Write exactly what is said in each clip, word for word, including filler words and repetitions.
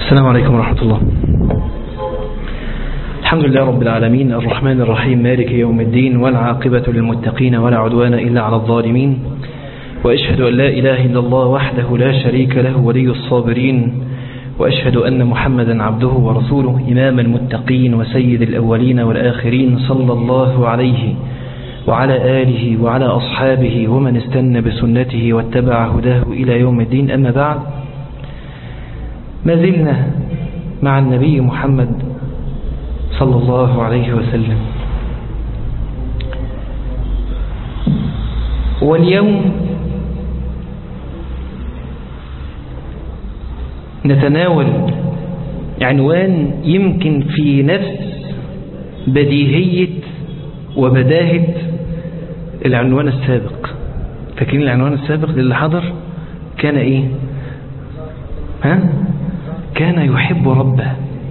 السلام عليكم ورحمة الله. الحمد لله رب العالمين الرحمن الرحيم مالك يوم الدين والعاقبة للمتقين ولا عدوان إلا على الظالمين، وأشهد أن لا إله إلا الله وحده لا شريك له ولي الصابرين، وأشهد أن محمدا عبده ورسوله إمام المتقين وسيد الأولين والآخرين صلى الله عليه وعلى آله وعلى أصحابه ومن استنى بسنته واتبع هداه إلى يوم الدين. أما بعد، ما زلنا مع النبي محمد صلى الله عليه وسلم، واليوم نتناول عنوان يمكن في نفس بديهية وبداهة العنوان السابق. فاكرين العنوان السابق للي حضر كان ايه؟ ها؟ كان يحب ربه،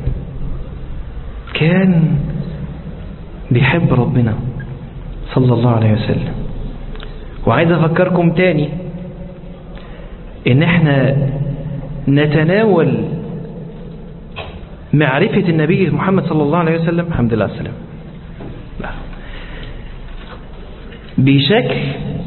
كان بيحب ربنا صلى الله عليه وسلم. وعايز افكركم تاني ان احنا نتناول معرفة النبي محمد صلى الله عليه وسلم، الحمد لله على السلامة، بشكل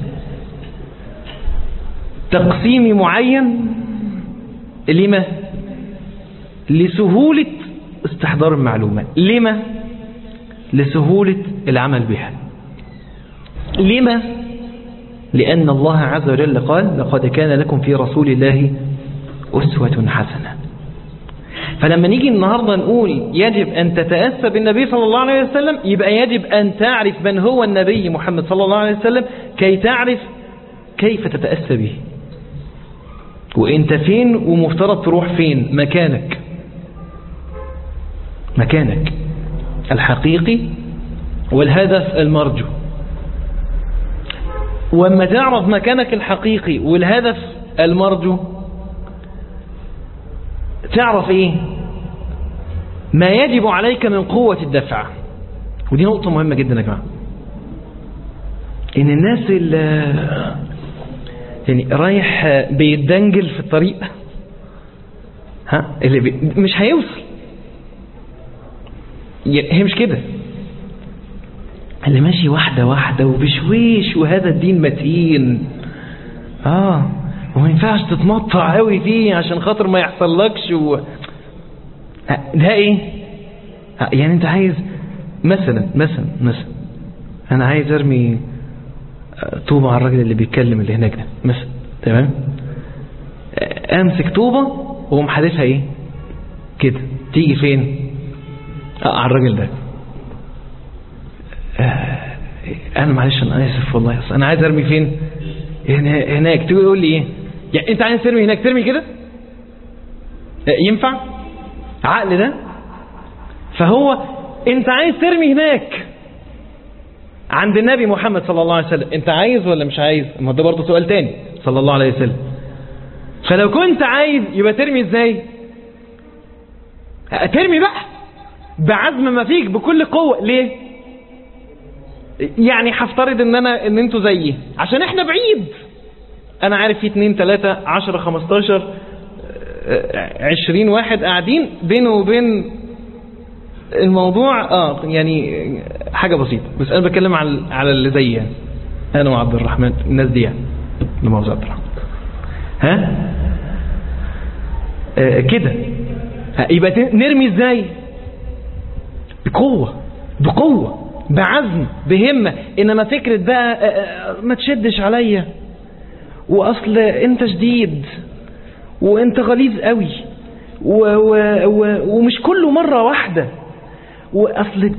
تقسيم معين. لما؟ لسهولة استحضار المعلومة. لما؟ لسهولة العمل بها. لما؟ لأن الله عز وجل قال: لقد كان لكم في رسول الله أسوة حسنة. فلما نيجي النهاردة نقول يجب أن تتأسى بالنبي صلى الله عليه وسلم، يبقى يجب أن تعرف من هو النبي محمد صلى الله عليه وسلم كي تعرف كيف تتأسى به، وإنت فين ومفترض تروح فين. مكانك مكانك الحقيقي والهدف المرجو. وما تعرف مكانك الحقيقي والهدف المرجو، تعرف ايه ما يجب عليك من قوة الدفع. ودي نقطة مهمة جدا يا جماعة، ان الناس اللي يعني رايح بيتدنجل في الطريق، ها اللي بي مش هيوصل، هي مش كده. اللي ماشي واحدة واحدة وبشويش، وهذا الدين متين، اه وما ينفعش تتمطع قوي فيه عشان خاطر ما يحصلكش و... ده ايه؟ يعني انت عايز مثلا مثلا مثلا انا عايز ارمي طوبة على الراجل اللي بيتكلم اللي هناك ده مثلا، تمام؟ امسك طوبة واقوم حادفها ايه كده، تيجي فين؟ اه على الراجل ده. آه انا معلش انا اسف والله، انا عايز ارمي فين؟ هناك. تقول يقول لي ايه؟ يعني انت عايز ترمي هناك، ترمي كده؟ ينفع عقل ده؟ فهو انت عايز ترمي هناك عند النبي محمد صلى الله عليه وسلم، انت عايز ولا مش عايز؟ ما ده برضه سؤال تاني. صلى الله عليه وسلم. فلو كنت عايز يبقى ترمي ازاي؟ ترمي بقى بعزم ما فيك بكل قوة. ليه؟ يعني هفترض ان انا ان انتوا زيي، عشان احنا بعيد. انا عارف في اتنين تلاتة عشرة خمستاشر عشرين واحد قاعدين بينه وبين الموضوع اه يعني حاجة بسيطة، بس انا بتكلم على على اللي زيي، يعني انا وعبد الرحمن، الناس دي يعني لمؤاخذة عبد الرحمن، ها آه كده. يبقى نرمي ازاي؟ بقوة بقوة بعزم بهمة. انما فكرة بقى ما تشدش عليا، واصل انت شديد وانت غليظ قوي و و و ومش كله مرة واحدة، واصل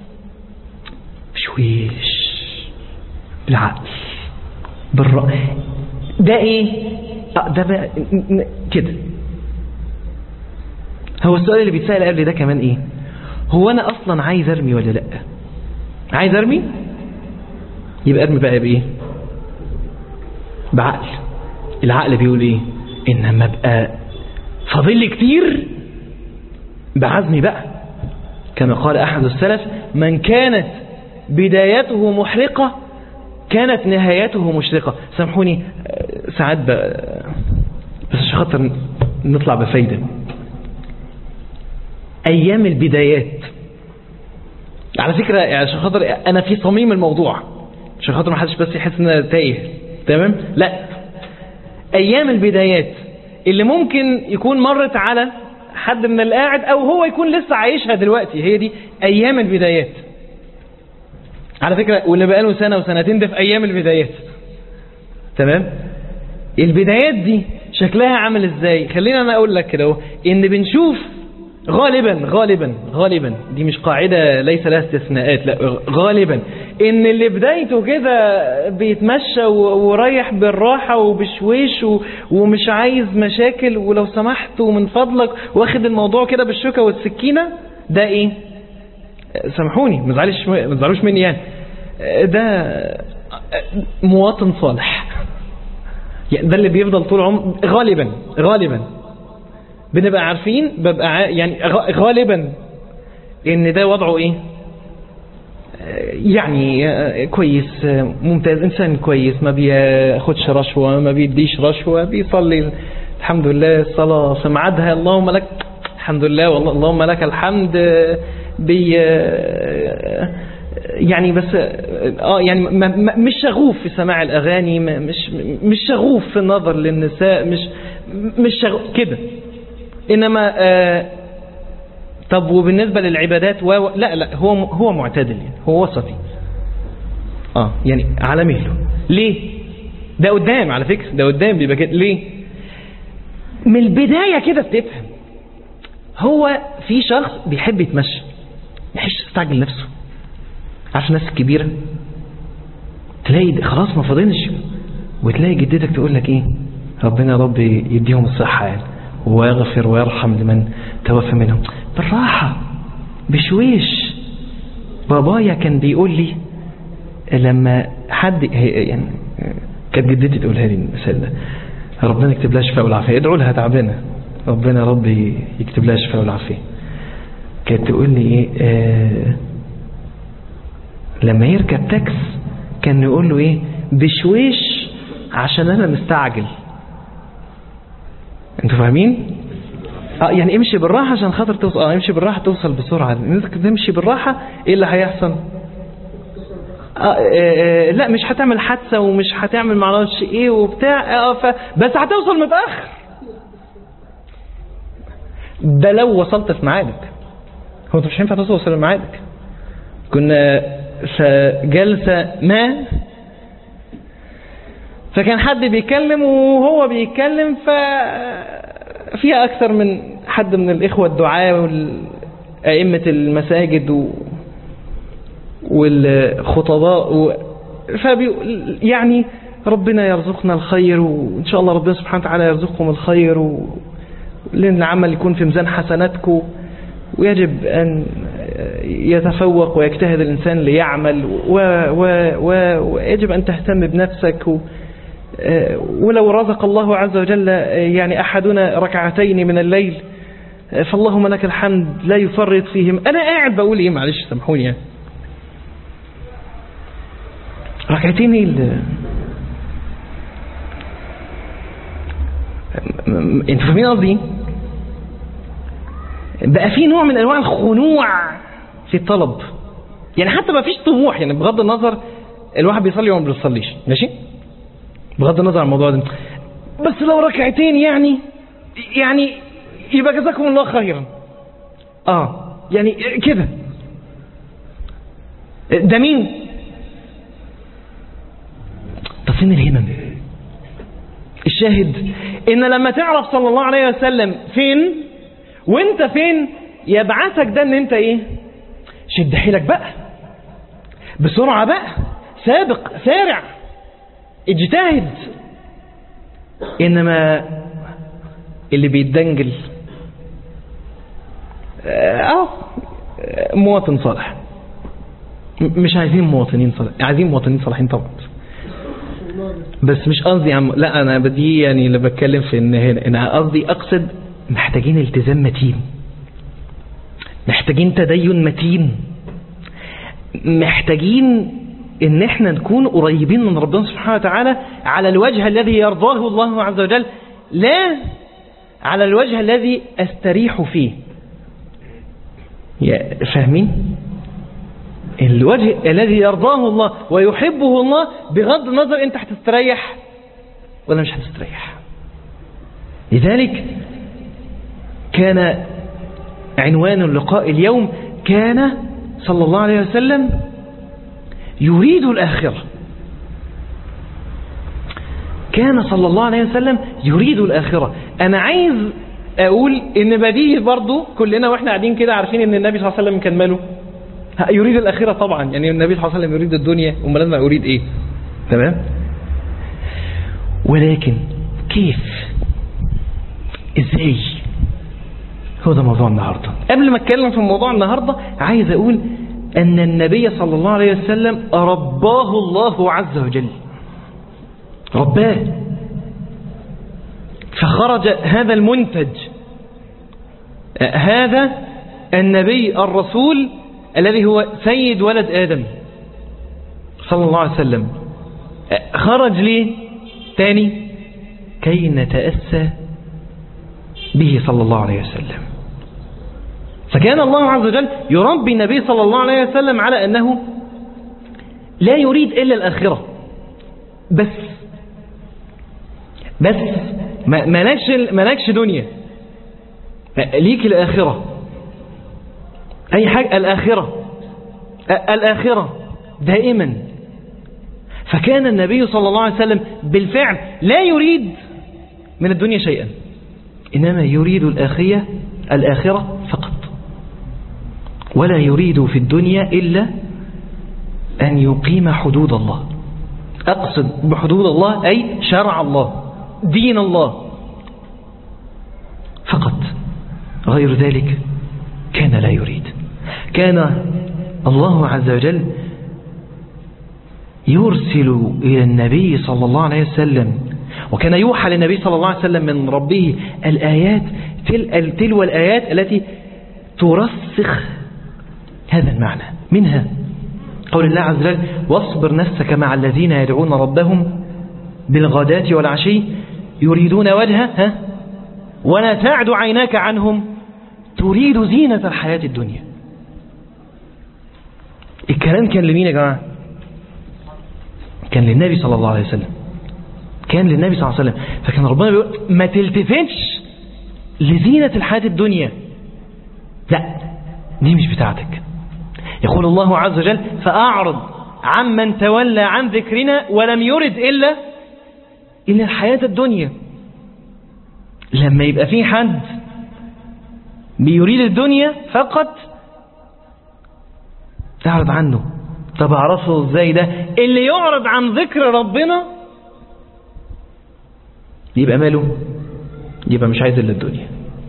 شويش بالعقل بالرأي. ده ايه؟ ده بقى كده. هو السؤال اللي بيتسأل قبل ده كمان ايه؟ هو انا اصلا عايز ارمي ولا لا؟ عايز ارمي؟ يبقى ارمي بقى بايه؟ بعقل. العقل بيقول ايه؟ انما ابقى فاضل لي كتير، بعزمي بقى. كما قال احد السلف: من كانت بدايته محرقة كانت نهايته مشرقة. سامحوني ساعات بس عشان خاطر نطلع بفايدة. أيام البدايات. على فكرة عشان خاطر أنا في صميم الموضوع، عشان خاطر ما حدش بس يحس إن أنا تايه، تمام؟ لا، أيام البدايات اللي ممكن يكون مرت على حد من القاعد أو هو يكون لسه عايشها دلوقتي، هي دي أيام البدايات. على فكرة واللي بقاله سنة وسنتين ده في أيام البدايات، تمام؟ البدايات دي شكلها عامل إزاي؟ خلينا أنا أقول لك كده، إن بنشوف غالبا غالبا غالبا دي مش قاعدة ليس لها استثناءات، لا غالبا ان اللي بدايته كده بيتمشى ورايح بالراحة وبشويش ومش عايز مشاكل ولو سمحت ومن فضلك واخد الموضوع كده بالشوكة والسكينة، ده ايه؟ سامحوني ما تزعلوش ما تزعلوش مني يعني، ده مواطن صالح يعني، ده اللي بيفضل طول عمره غالبا غالبا بنبقى عارفين، ببقى يعني غالبا ان ده وضعه ايه يعني، كويس ممتاز، انسان كويس، ما بياخدش رشوة، ما بيديش رشوة، بيصلي الحمد لله الصلاة في ميعادها، اللهم لك الحمد لله والله اللهم لك الحمد، بي يعني بس اه يعني مش شغوف في سماع الاغاني، مش مش شغوف في النظر للنساء، مش مش شغوف كده. إنما آه طب وبالنسبة للعبادات و... لا لا هو هو معتدل يعني، هو وسطي اه يعني على مهله. ليه؟ ده قدام على فكرة، ده قدام بيبقى كده. ليه؟ من البداية كده بتفهم هو في شخص بيحب يتمشى، ما يحبش يستعجل نفسه. عارف الناس الكبيرة تلاقي خلاص ما فاضلش، وتلاقي جدتك تقول لك ايه، ربنا يا رب يديهم الصحة يعني ويغفر ويرحم لمن توفى منهم، بالراحة بشويش. بابايا كان بيقول لي لما حد يعني، كانت جدتي تقولها لي المثال ده، ربنا يكتب لها الشفاء والعافية، ادعوا لها تعبانة ربنا يا رب يكتب لها الشفاء والعافية. كانت تقول لي ايه آه لما يركب تاكس كان يقول له ايه، بشويش عشان انا مستعجل. انتوا فاهمين؟ اه يعني امشي بالراحة عشان خاطر توصل، اه امشي بالراحة توصل بسرعة. انك تمشي بالراحة ايه اللي هيحصل؟ آه آه آه لا مش هتعمل حادثة ومش هتعمل معرفش ايه وبتاع، اه ف بس هتوصل متأخر. ده لو وصلت في ميعادك، هو انت مش هينفع توصل في ميعادك. كنا في جلسة ما، فكان حد بيتكلم وهو بيتكلم ففيها أكثر من حد من الإخوة الدعاة والأئمة المساجد و... والخطباء و... فبي... يعني ربنا يرزقنا الخير وإن شاء الله ربنا سبحانه وتعالى يرزقكم الخير و... لأن العمل يكون في ميزان حسناتكم، ويجب أن يتفوق ويجتهد الإنسان ليعمل و... و... و... ويجب أن تهتم بنفسك و... ولو رزق الله عز وجل يعني أحدنا ركعتين من الليل فاللهم لك الحمد لا يفرط فيهم. أنا قاعد بقول إيه معلش سامحوني يعني، ركعتين ال... انتوا فاهمين قصدي؟ بقى في نوع من انواع الخنوع في الطلب يعني، حتى ما فيش طموح يعني، بغض النظر الواحد بيصلي وما بيصليش ماشي، بغض النظر عن الموضوع ده، بس لو ركعتين يعني يعني يبقى جزاكم الله خيرا. اه يعني كده. ده مين؟ طب فين الهمم؟ الشاهد ان لما تعرف صلى الله عليه وسلم فين وانت فين، يبعثك ده ان انت ايه، شد حيلك بقى بسرعة بقى، سابق سارع اجتهد. انما اللي بيتدنجل اه مواطن صالح، مش عايزين مواطنين صالح، عايزين مواطنين صالحين طبعا، بس مش قصدي عم لا انا بدي يعني اللي بتكلم في ان هنا انا قصدي اقصد محتاجين التزام متين، محتاجين تدين متين، محتاجين ان احنا نكون قريبين من ربنا سبحانه وتعالى على الوجه الذي يرضاه الله عز وجل، لا على الوجه الذي استريح فيه. فاهمين؟ الوجه الذي يرضاه الله ويحبه الله بغض النظر انت هتستريح ولا مش هتستريح. لذلك كان عنوان اللقاء اليوم كان صلى الله عليه وسلم يريد الآخرة. كان صلى الله عليه وسلم يريد الآخرة. أنا عايز أقول إن بديهي برضو كلنا وإحنا قاعدين كده عارفين إن النبي صلى الله عليه وسلم كان ماله يريد الآخرة طبعا. يعني النبي صلى الله عليه وسلم يريد الدنيا وما لازم يريد إيه؟ تمام؟ ولكن كيف؟ إزاي؟ هو ده موضوع النهاردة. قبل ما أتكلم في موضوع النهاردة عايز أقول أن النبي صلى الله عليه وسلم رباه الله عز وجل، رباه، فخرج هذا المنتج، هذا النبي الرسول الذي هو سيد ولد آدم صلى الله عليه وسلم، خرج ليه تاني؟ كي نتأسى به صلى الله عليه وسلم. فكان الله عز وجل يربي النبي صلى الله عليه وسلم على أنه لا يريد إلا الآخرة بس بس مالكش مالكش دنيا، ليك الآخرة، أي حاجة الآخرة الآخرة دائما. فكان النبي صلى الله عليه وسلم بالفعل لا يريد من الدنيا شيئا، إنما يريد الآخرة الآخرة فقط، ولا يريد في الدنيا إلا أن يقيم حدود الله. أقصد بحدود الله أي شرع الله، دين الله فقط، غير ذلك كان لا يريد. كان الله عز وجل يرسل إلى النبي صلى الله عليه وسلم، وكان يوحى للنبي صلى الله عليه وسلم من ربه الآيات تل تلو الآيات التي ترسخ هذا المعنى. منها قول الله عز وجل: واصبر نفسك مع الذين يدعون ربهم بالغداة والعشي يريدون وجهه ها ولا تعد عيناك عنهم تريد زينة الحياة الدنيا. الكلام كان لمين يا جماعة؟ كان للنبي صلى الله عليه وسلم، كان للنبي صلى الله عليه وسلم. فكان ربنا بيقول ما تلتفتش لزينة الحياة الدنيا، لا دي مش بتاعتك. يقول الله عز وجل: فأعرض عمن تولى عن ذكرنا ولم يرد إلا إلا الحياة الدنيا. لما يبقى في حد بيريد الدنيا فقط تعرض عنه. طب أعرفه إزاي ده؟ اللي يعرض عن ذكر ربنا يبقى ماله؟ يبقى مش عايز إلا الدنيا.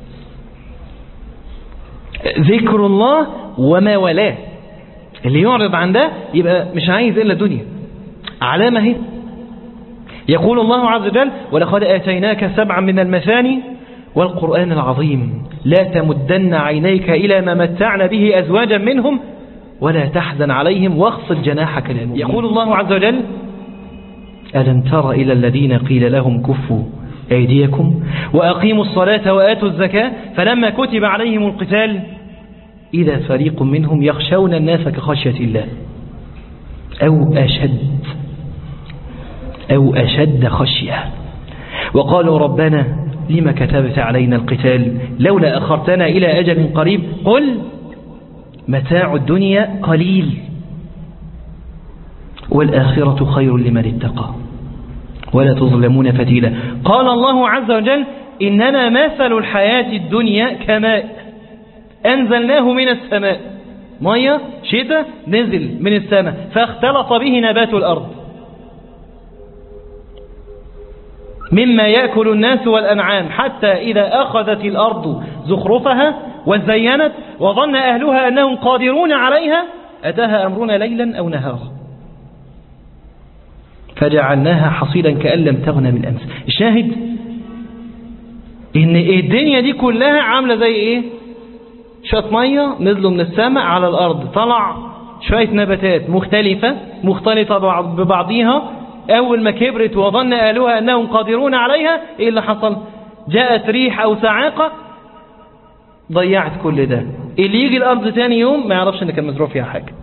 ذكر الله وما ولاه، اللي يعرض عن ده يبقى مش عايز إلا الدنيا. علامة هي يقول الله عز وجل: ولقد آتيناك سبعا من المثاني والقرآن العظيم لا تمدن عينيك إلى ما متعنا به أزواجا منهم ولا تحزن عليهم واخفض جناحك للمؤمنين. يقول الله عز وجل: ألم تر إلى الذين قيل لهم كفوا أيديكم وأقيموا الصلاة وآتوا الزكاة فلما كتب عليهم القتال إذا فريق منهم يخشون الناس كخشية الله أو أشد أو أشد خشية وقالوا ربنا لما كتبت علينا القتال لولا أخرتنا إلى أجل قريب قل متاع الدنيا قليل والآخرة خير لمن اتقى ولا تظلمون فتيلا. قال الله عز وجل: إننا مثل الحياة الدنيا كماء أنزلناه من السماء، مية شتاء نزل من السماء فاختلط به نبات الأرض مما يأكل الناس والأنعام حتى إذا أخذت الأرض زخرفها وزينت وظن أهلها أنهم قادرون عليها أتاها أمرنا ليلا أو نهارا فجعلناها حصيدا كأن لم تغن بالأمس. الشاهد إن الدنيا دي كلها عاملة زي إيه؟ شوية مية نزلوا من السماء على الأرض، طلع شوية نباتات مختلفة مختلطة ببعضها، أول ما كبرت وظن أهلها أنهم قادرون عليها إيه اللي حصل؟ جاءت ريح أو صاعقة ضيعت كل ده اللي يجي الأرض تاني يوم ما يعرفش ان كان مزروع فيها حاجة.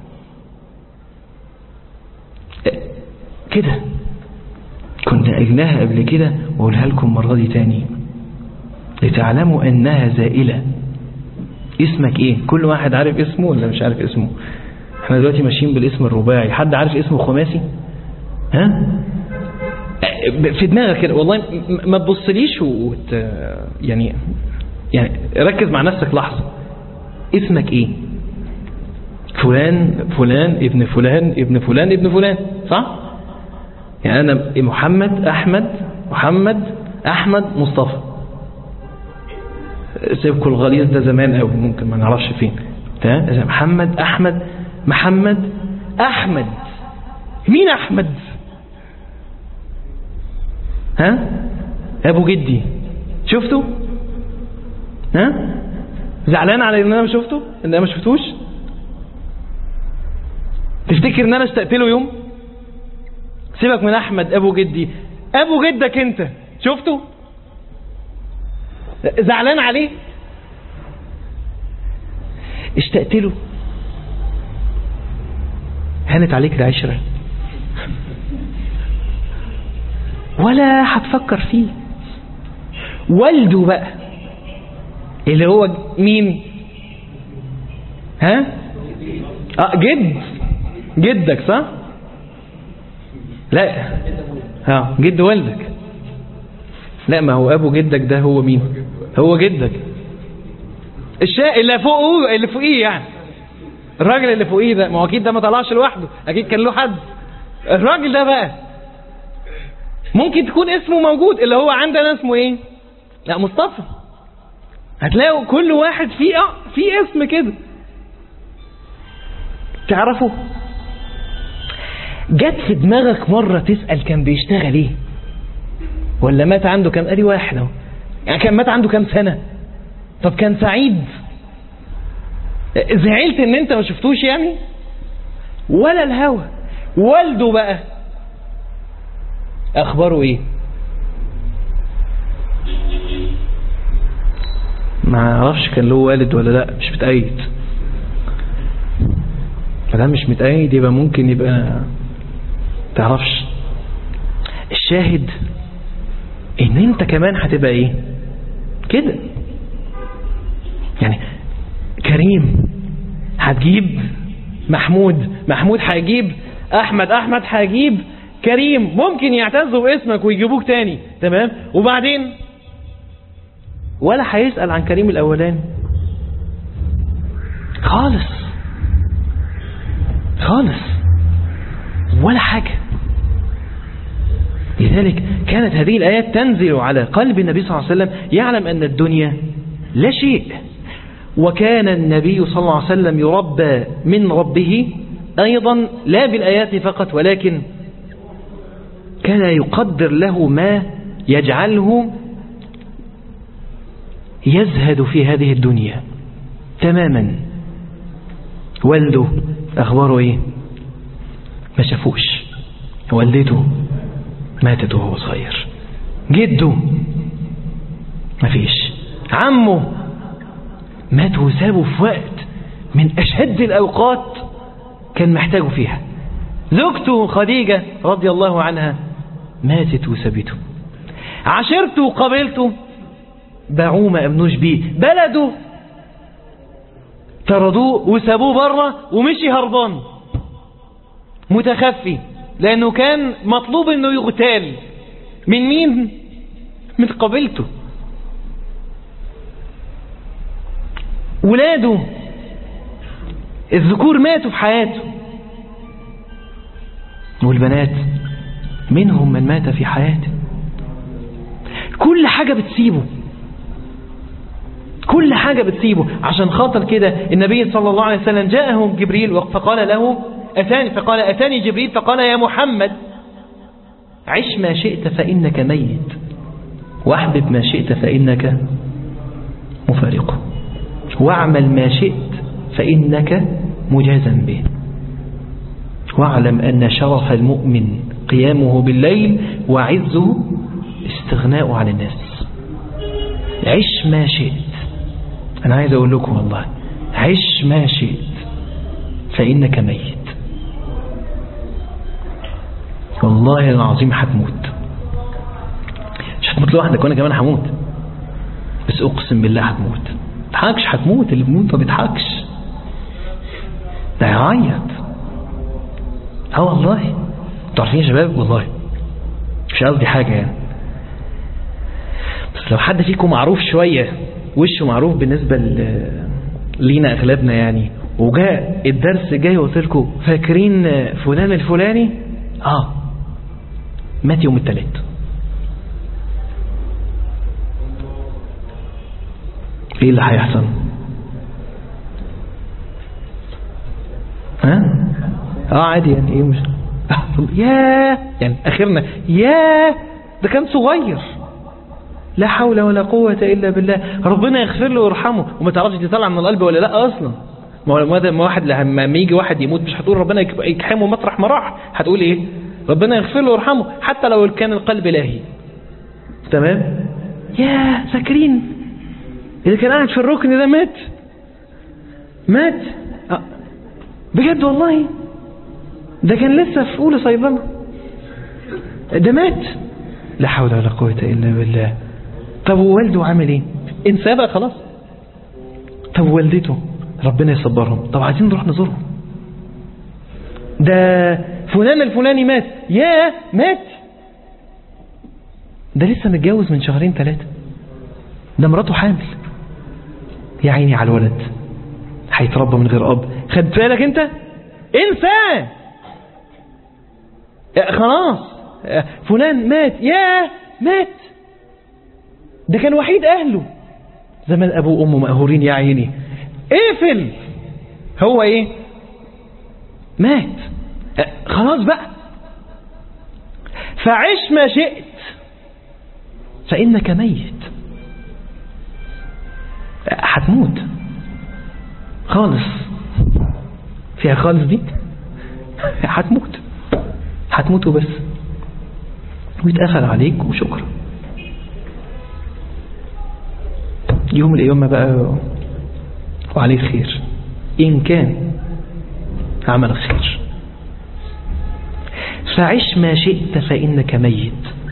كده كنت قلناها قبل كده وأقولها لكم مرة دي تاني لتعلموا أنها زائلة. اسمك ايه؟ كل واحد عارف اسمه ولا مش عارف اسمه؟ احنا دلوقتي ماشيين بالاسم الرباعي. حد عارف اسمه خماسي؟ ها؟ في دماغك كده والله ما تبصليش وت... يعني يعني ركز مع نفسك لحظة. اسمك ايه؟ فلان فلان ابن فلان ابن فلان ابن فلان، صح؟ يعني انا محمد احمد محمد احمد مصطفى. سيبكوا الغليظ ده زمان قوي ممكن ما نعرفش فين. تمام؟ محمد احمد محمد احمد. مين احمد؟ ها؟ ابو جدي. شفته؟ ها؟ زعلان على ان انا ما شفته؟ ان انا ما شفتوش؟ تفتكر ان انا اشتقت له يوم؟ سيبك من احمد ابو جدي، ابو جدك انت شفته؟ زعلان عليه؟ اشتقت له؟ هانت عليك العشرة ولا هتفكر فيه؟ والده بقى اللي هو مين؟ ها؟ اه جد جدك، صح؟ لا ها جد والدك. لا ما هو ابو جدك ده هو مين؟ هو جدك الشاء اللي فوقه اللي فوقيه، يعني الراجل اللي فوقيه ده. ما هو اكيد ده ما طلعش لوحده، اكيد كان له حد. الراجل ده بقى ممكن تكون اسمه موجود، اللي هو عندنا اسمه ايه؟ لا مصطفى. هتلاقوا كل واحد فيه اه في اسم كده تعرفه. جت في دماغك مرة تسأل كان بيشتغل ايه؟ ولا مات عنده كام؟ ادي واحد اهو. يعني كان مات عنده كام سنة؟ طب كان سعيد؟ زعلت ان انت ما شفتوش يعني؟ ولا الهوى. والده بقى اخباره ايه؟ ما اعرفش كان له والد ولا لا، مش متأيد. فده مش متأيد يبقى ممكن يبقى تعرفش. الشاهد ان انت كمان هتبقى ايه كده، يعني كريم هتجيب محمود، محمود هيجيب احمد، احمد هيجيب كريم. ممكن يعتزوا باسمك ويجيبوك تاني، تمام؟ وبعدين ولا هيسأل عن كريم الاولاني خالص خالص ولا حاجة. لذلك كانت هذه الآيات تنزل على قلب النبي صلى الله عليه وسلم يعلم أن الدنيا لا شيء. وكان النبي صلى الله عليه وسلم يربى من ربه أيضا لا بالآيات فقط، ولكن كان يقدر له ما يجعله يزهد في هذه الدنيا تماما. والده أخباره إيه؟ ما شافوش. والدته ماتت وهو صغير. جده ما فيش. عمه مات وسابه في وقت من أشد الأوقات كان محتاجه فيها. زوجته خديجة رضي الله عنها ماتت وسابته. عشيرته وقبيلته باعوه ما أمنوش بيه. بلده طردوه وسابوه بره ومشي هربان متخفي، لأنه كان مطلوب أنه يغتال. من مين؟ من قبيلته. ولاده الذكور ماتوا في حياته، والبنات منهم من مات في حياته. كل حاجة بتسيبه، كل حاجة بتسيبه. عشان خاطر كده النبي صلى الله عليه وسلم جاءه جبريل فقال له أتاني فقال أتاني جبريل فقال يا محمد عش ما شئت فإنك ميت، واحبب ما شئت فإنك مفارقه، واعمل ما شئت فإنك مجازا به، واعلم أن شرف المؤمن قيامه بالليل وعزه استغناء عن الناس. عش ما شئت. أنا عايز أقول لكم والله عش ما شئت فإنك ميت. والله العظيم هتموت، مش هتموت لوحدك وانا كمان هموت، بس اقسم بالله هتموت. تضحكش، هتموت. اللي بيموت ما بيضحكش، ده يعيط. اه والله. انتوا عارفين يا شباب، والله مش قصدي حاجه يعني، بس لو حد فيكم معروف شويه، وشه معروف بالنسبه لينا اغلبنا يعني، وجاء الدرس جاي وقلت لكم فاكرين فلان الفلاني، اه مات يوم الثلاث، ايه اللي هيحصل؟ ها اه عادي يعني، ايه مش ياه يعني اخرنا، ياه ده كان صغير، لا حول ولا قوة الا بالله، ربنا يغفر له ويرحمه. وما تعرفش تطلع من القلب ولا لا اصلا. ما هو ما واحد لما يجي واحد يموت مش هتقول ربنا يكحمه مطرح ما راح، هتقول ايه؟ ربنا يغفر له ويرحمه، حتى لو كان القلب لاهي. تمام؟ يا فاكرين اللي كان قاعد في الركن ده مات مات أه. بجد والله، ده كان لسه في اولى صيدله، ده مات، لا حول ولا قوة الا بالله. طب ووالده عامل ايه؟ انساه بقى خلاص. طب ووالدته ربنا يصبرهم، طب عايزين نروح نزورهم. ده فلان الفلاني مات، ياه مات، ده لسه متجوز من شهرين ثلاثة، ده مراته حامل، يا عيني على الولد هيتربى من غير اب. خدت بالك انت؟ انسى خلاص. فلان مات، ياه مات، ده كان وحيد اهله، زمان ابوه وامه مقهورين يا عيني، اقفل. هو ايه؟ مات، خلاص بقى. فعش ما شئت فإنك ميت، هتموت خالص، فيها خالص دي، هتموت هتموت وبس، ويتقفل عليك وشكرا. يوم القيامة بقى وعليه خير إن كان عمل خير. فعش ما شئت فإنك ميت،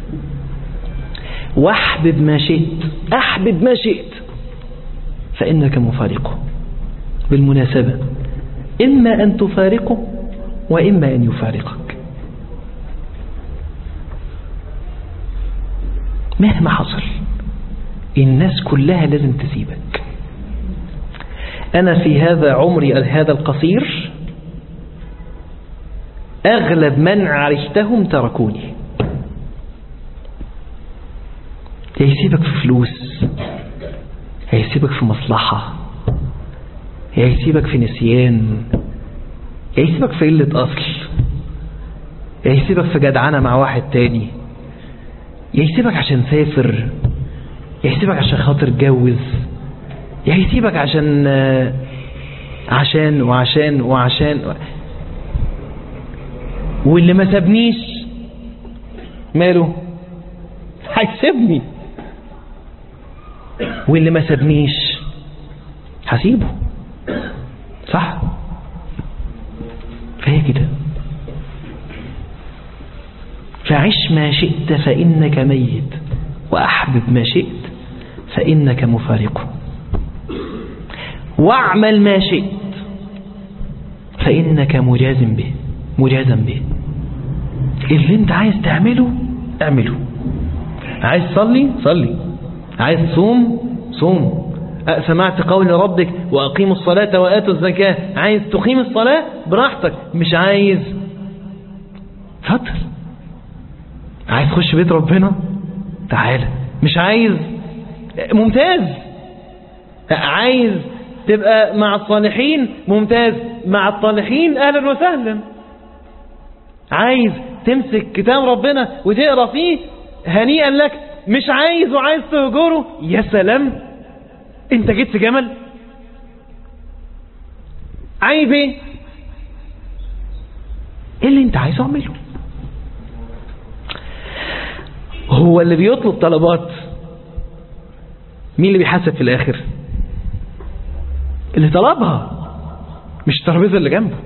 واحبب ما شئت، أحبب ما شئت فإنك مفارقه. بالمناسبة إما أن تفارقه وإما أن يفارقك، مهما حصل الناس كلها لازم تسيبك. أنا في هذا عمري هذا القصير أغلب من عرفتهم تركوني. يسيبك في فلوس، يسيبك في مصلحة، يسيبك في نسيان، يسيبك في قلة أصل، يسيبك في جدعنة مع واحد تاني، يسيبك عشان سافر، يسيبك عشان خاطر جوز، يسيبك عشان عشان وعشان وعشان واللي ما سابنيش ماله؟ هيسيبني. واللي ما سابنيش هسيبه، صح؟ فهي كده. فعش ما شئت فإنك ميت، وأحبب ما شئت فإنك مفارقه، واعمل ما شئت فإنك مجاز به مجازا به. اللي انت عايز تعمله اعمله، عايز تصلي صلي، عايز تصوم صوم، سمعت قول ربك وأقيموا الصلاة وآتوا الزكاة، عايز تقيم الصلاة براحتك، مش عايز فتر، عايز تخش بيت ربنا تعالى، مش عايز ممتاز، عايز تبقى مع الصالحين ممتاز، مع الصالحين أهلا وسهلا، عايز تمسك كتاب ربنا وتقرأ فيه هنيئا لك، مش عايز وعايز تهجره، يا سلام انت جيت في جمل. عايز ايه؟ ايه اللي انت عايزه اعمله. هو اللي بيطلب طلبات مين اللي بيحاسب في الاخر؟ اللي طلبها، مش الترابيزة اللي جنبه.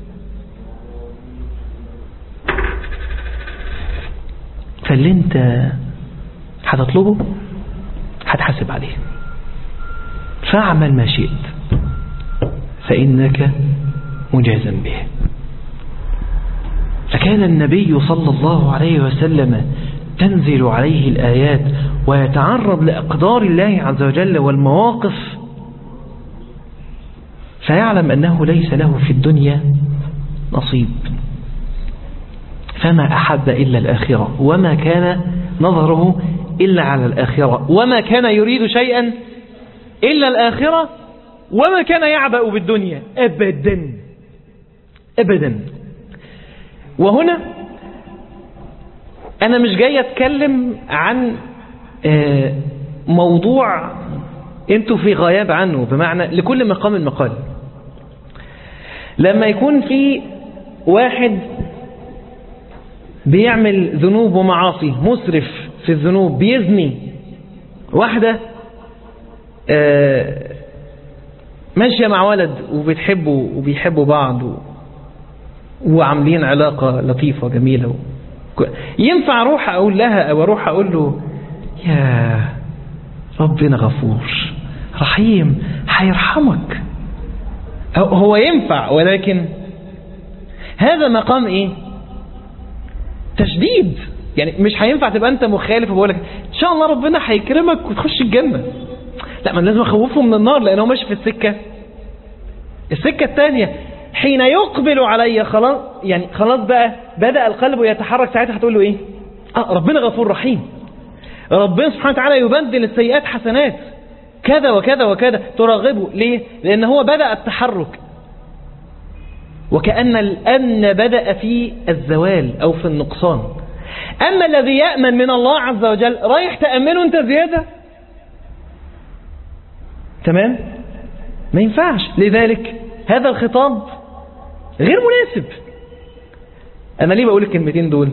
فاللي انت هتطلبه هتحاسب عليه. فاعمل ما شئت فإنك مجازا به. فكان النبي صلى الله عليه وسلم تنزل عليه الآيات ويتعرض لأقدار الله عز وجل والمواقف، فيعلم أنه ليس له في الدنيا نصيب، فما أحب إلا الآخرة، وما كان نظره إلا على الآخرة، وما كان يريد شيئا إلا الآخرة، وما كان يعبأ بالدنيا أبدا أبدا. وهنا أنا مش جاي أتكلم عن موضوع أنتوا في غياب عنه، بمعنى لكل مقام مقال. لما يكون في واحد بيعمل ذنوب ومعاصي، مسرف في الذنوب، بيزني، واحدة ماشية مع ولد وبتحبوا وبيحبوا بعض وعاملين علاقة لطيفة جميلة، ينفع اروح اقول لها او اروح اقول له يا ربنا غفور رحيم هيرحمك؟ هو ينفع، ولكن هذا مقام ايه؟ تشديد. يعني مش هينفع تبقى انت مخالف وبقول لك ان شاء الله ربنا هيكرمك وتخش الجنة. لا، من لازم اخوفه من النار لانه ماشي في السكة السكة الثانية. حين يقبل علي خلاص، يعني خلاص بقى بدأ القلب يتحرك، ساعتها هتقول له ايه؟ اه ربنا غفور رحيم، ربنا سبحانه وتعالى يبدل السيئات حسنات، كذا وكذا وكذا، ترغبه. ليه؟ لان هو بدأ التحرك، وكأن الأمن بدأ في الزوال أو في النقصان. أما الذي يأمن من الله عز وجل رايح تأمنه أنت زيادة، تمام؟ ما ينفعش. لذلك هذا الخطاب غير مناسب. أنا ليه بقول الكلمتين دول؟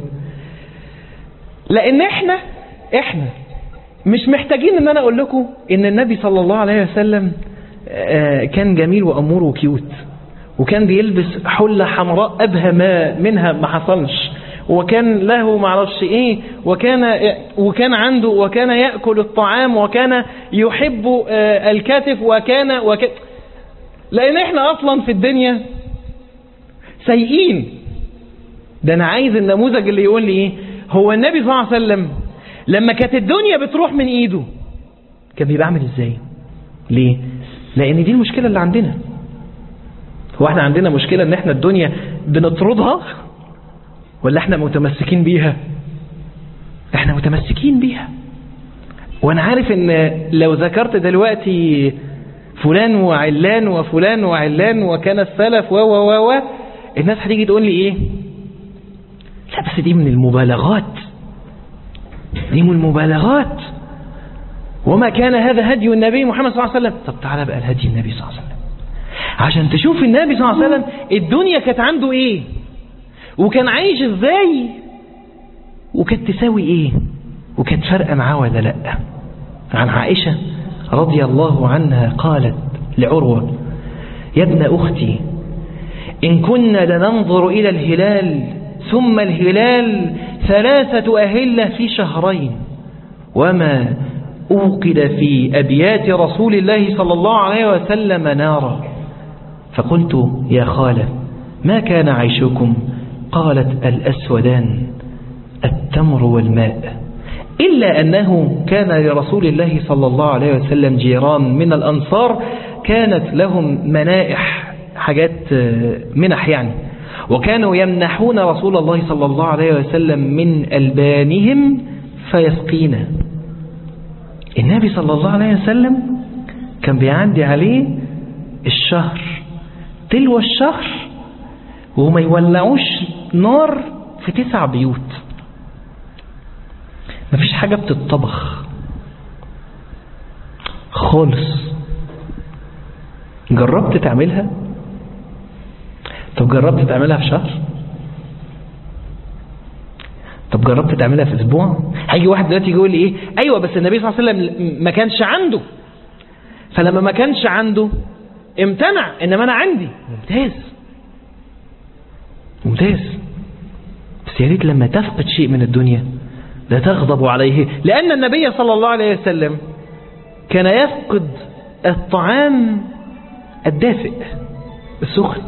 لأن إحنا إحنا مش محتاجين إن أنا أقول لكم إن النبي صلى الله عليه وسلم كان جميل وأمور وكيوت، وكان بيلبس حلة حمراء أبهى ما منها ما حصلش، وكان له معرفش إيه، وكان وكان عنده وكان يأكل الطعام، وكان يحب الكتف، وكان وكان لأن إحنا أصلا في الدنيا سيئين. ده أنا عايز النموذج اللي يقول لي إيه؟ هو النبي صلى الله عليه وسلم لما كانت الدنيا بتروح من إيده كان بيبقى عامل إزاي؟ ليه؟ لأن دي المشكلة اللي عندنا. هو احنا عندنا مشكلة ان احنا الدنيا بنطردها، ولا احنا متمسكين بيها؟ احنا متمسكين بيها. وانا عارف ان لو ذكرت دلوقتي فلان وعلان وفلان وعلان وكان السلف و و و الناس هتيجي تقول لي ايه؟ لا بس دي من المبالغات، دي من المبالغات، وما كان هذا هدي النبي محمد صلى الله عليه وسلم. طب تعالى بقى الهدي النبي صلى الله عليه وسلم عشان تشوف النبي صلى الله عليه وسلم الدنيا كانت عنده ايه، وكان عايش ازاي، وكانت تساوي ايه، وكانت فرقة معاه ولا لا. عن عائشة رضي الله عنها قالت لعروة: يا ابن أختي إن كنا لننظر إلى الهلال ثم الهلال ثلاثة أهلة في شهرين، وما أوقد في أبيات رسول الله صلى الله عليه وسلم نارا. فقلت: يا خالة ما كان عيشكم؟ قالت: الأسودان التمر والماء، إلا أنه كان لرسول الله صلى الله عليه وسلم جيران من الأنصار كانت لهم منائح، حاجات منح يعني، وكانوا يمنحون رسول الله صلى الله عليه وسلم من ألبانهم فيسقينا. النبي صلى الله عليه وسلم كان بيعدي عليه الشهر تلو الشهر وما يولعوش نار في تسع بيوت، مفيش حاجة بتطبخ خالص. جربت تعملها؟ طب جربت تعملها في شهر؟ طب جربت تعملها في اسبوع؟ هيجي واحد دلوقتي يقول لي ايه؟ ايوه بس النبي صلى الله عليه وسلم ما كانش عنده، فلما ما كانش عنده امتنع، إنما أنا عندي. ممتاز ممتاز. بس يا ريت لما تفقد شيء من الدنيا لا تغضب عليه، لأن النبي صلى الله عليه وسلم كان يفقد الطعام الدافئ السخن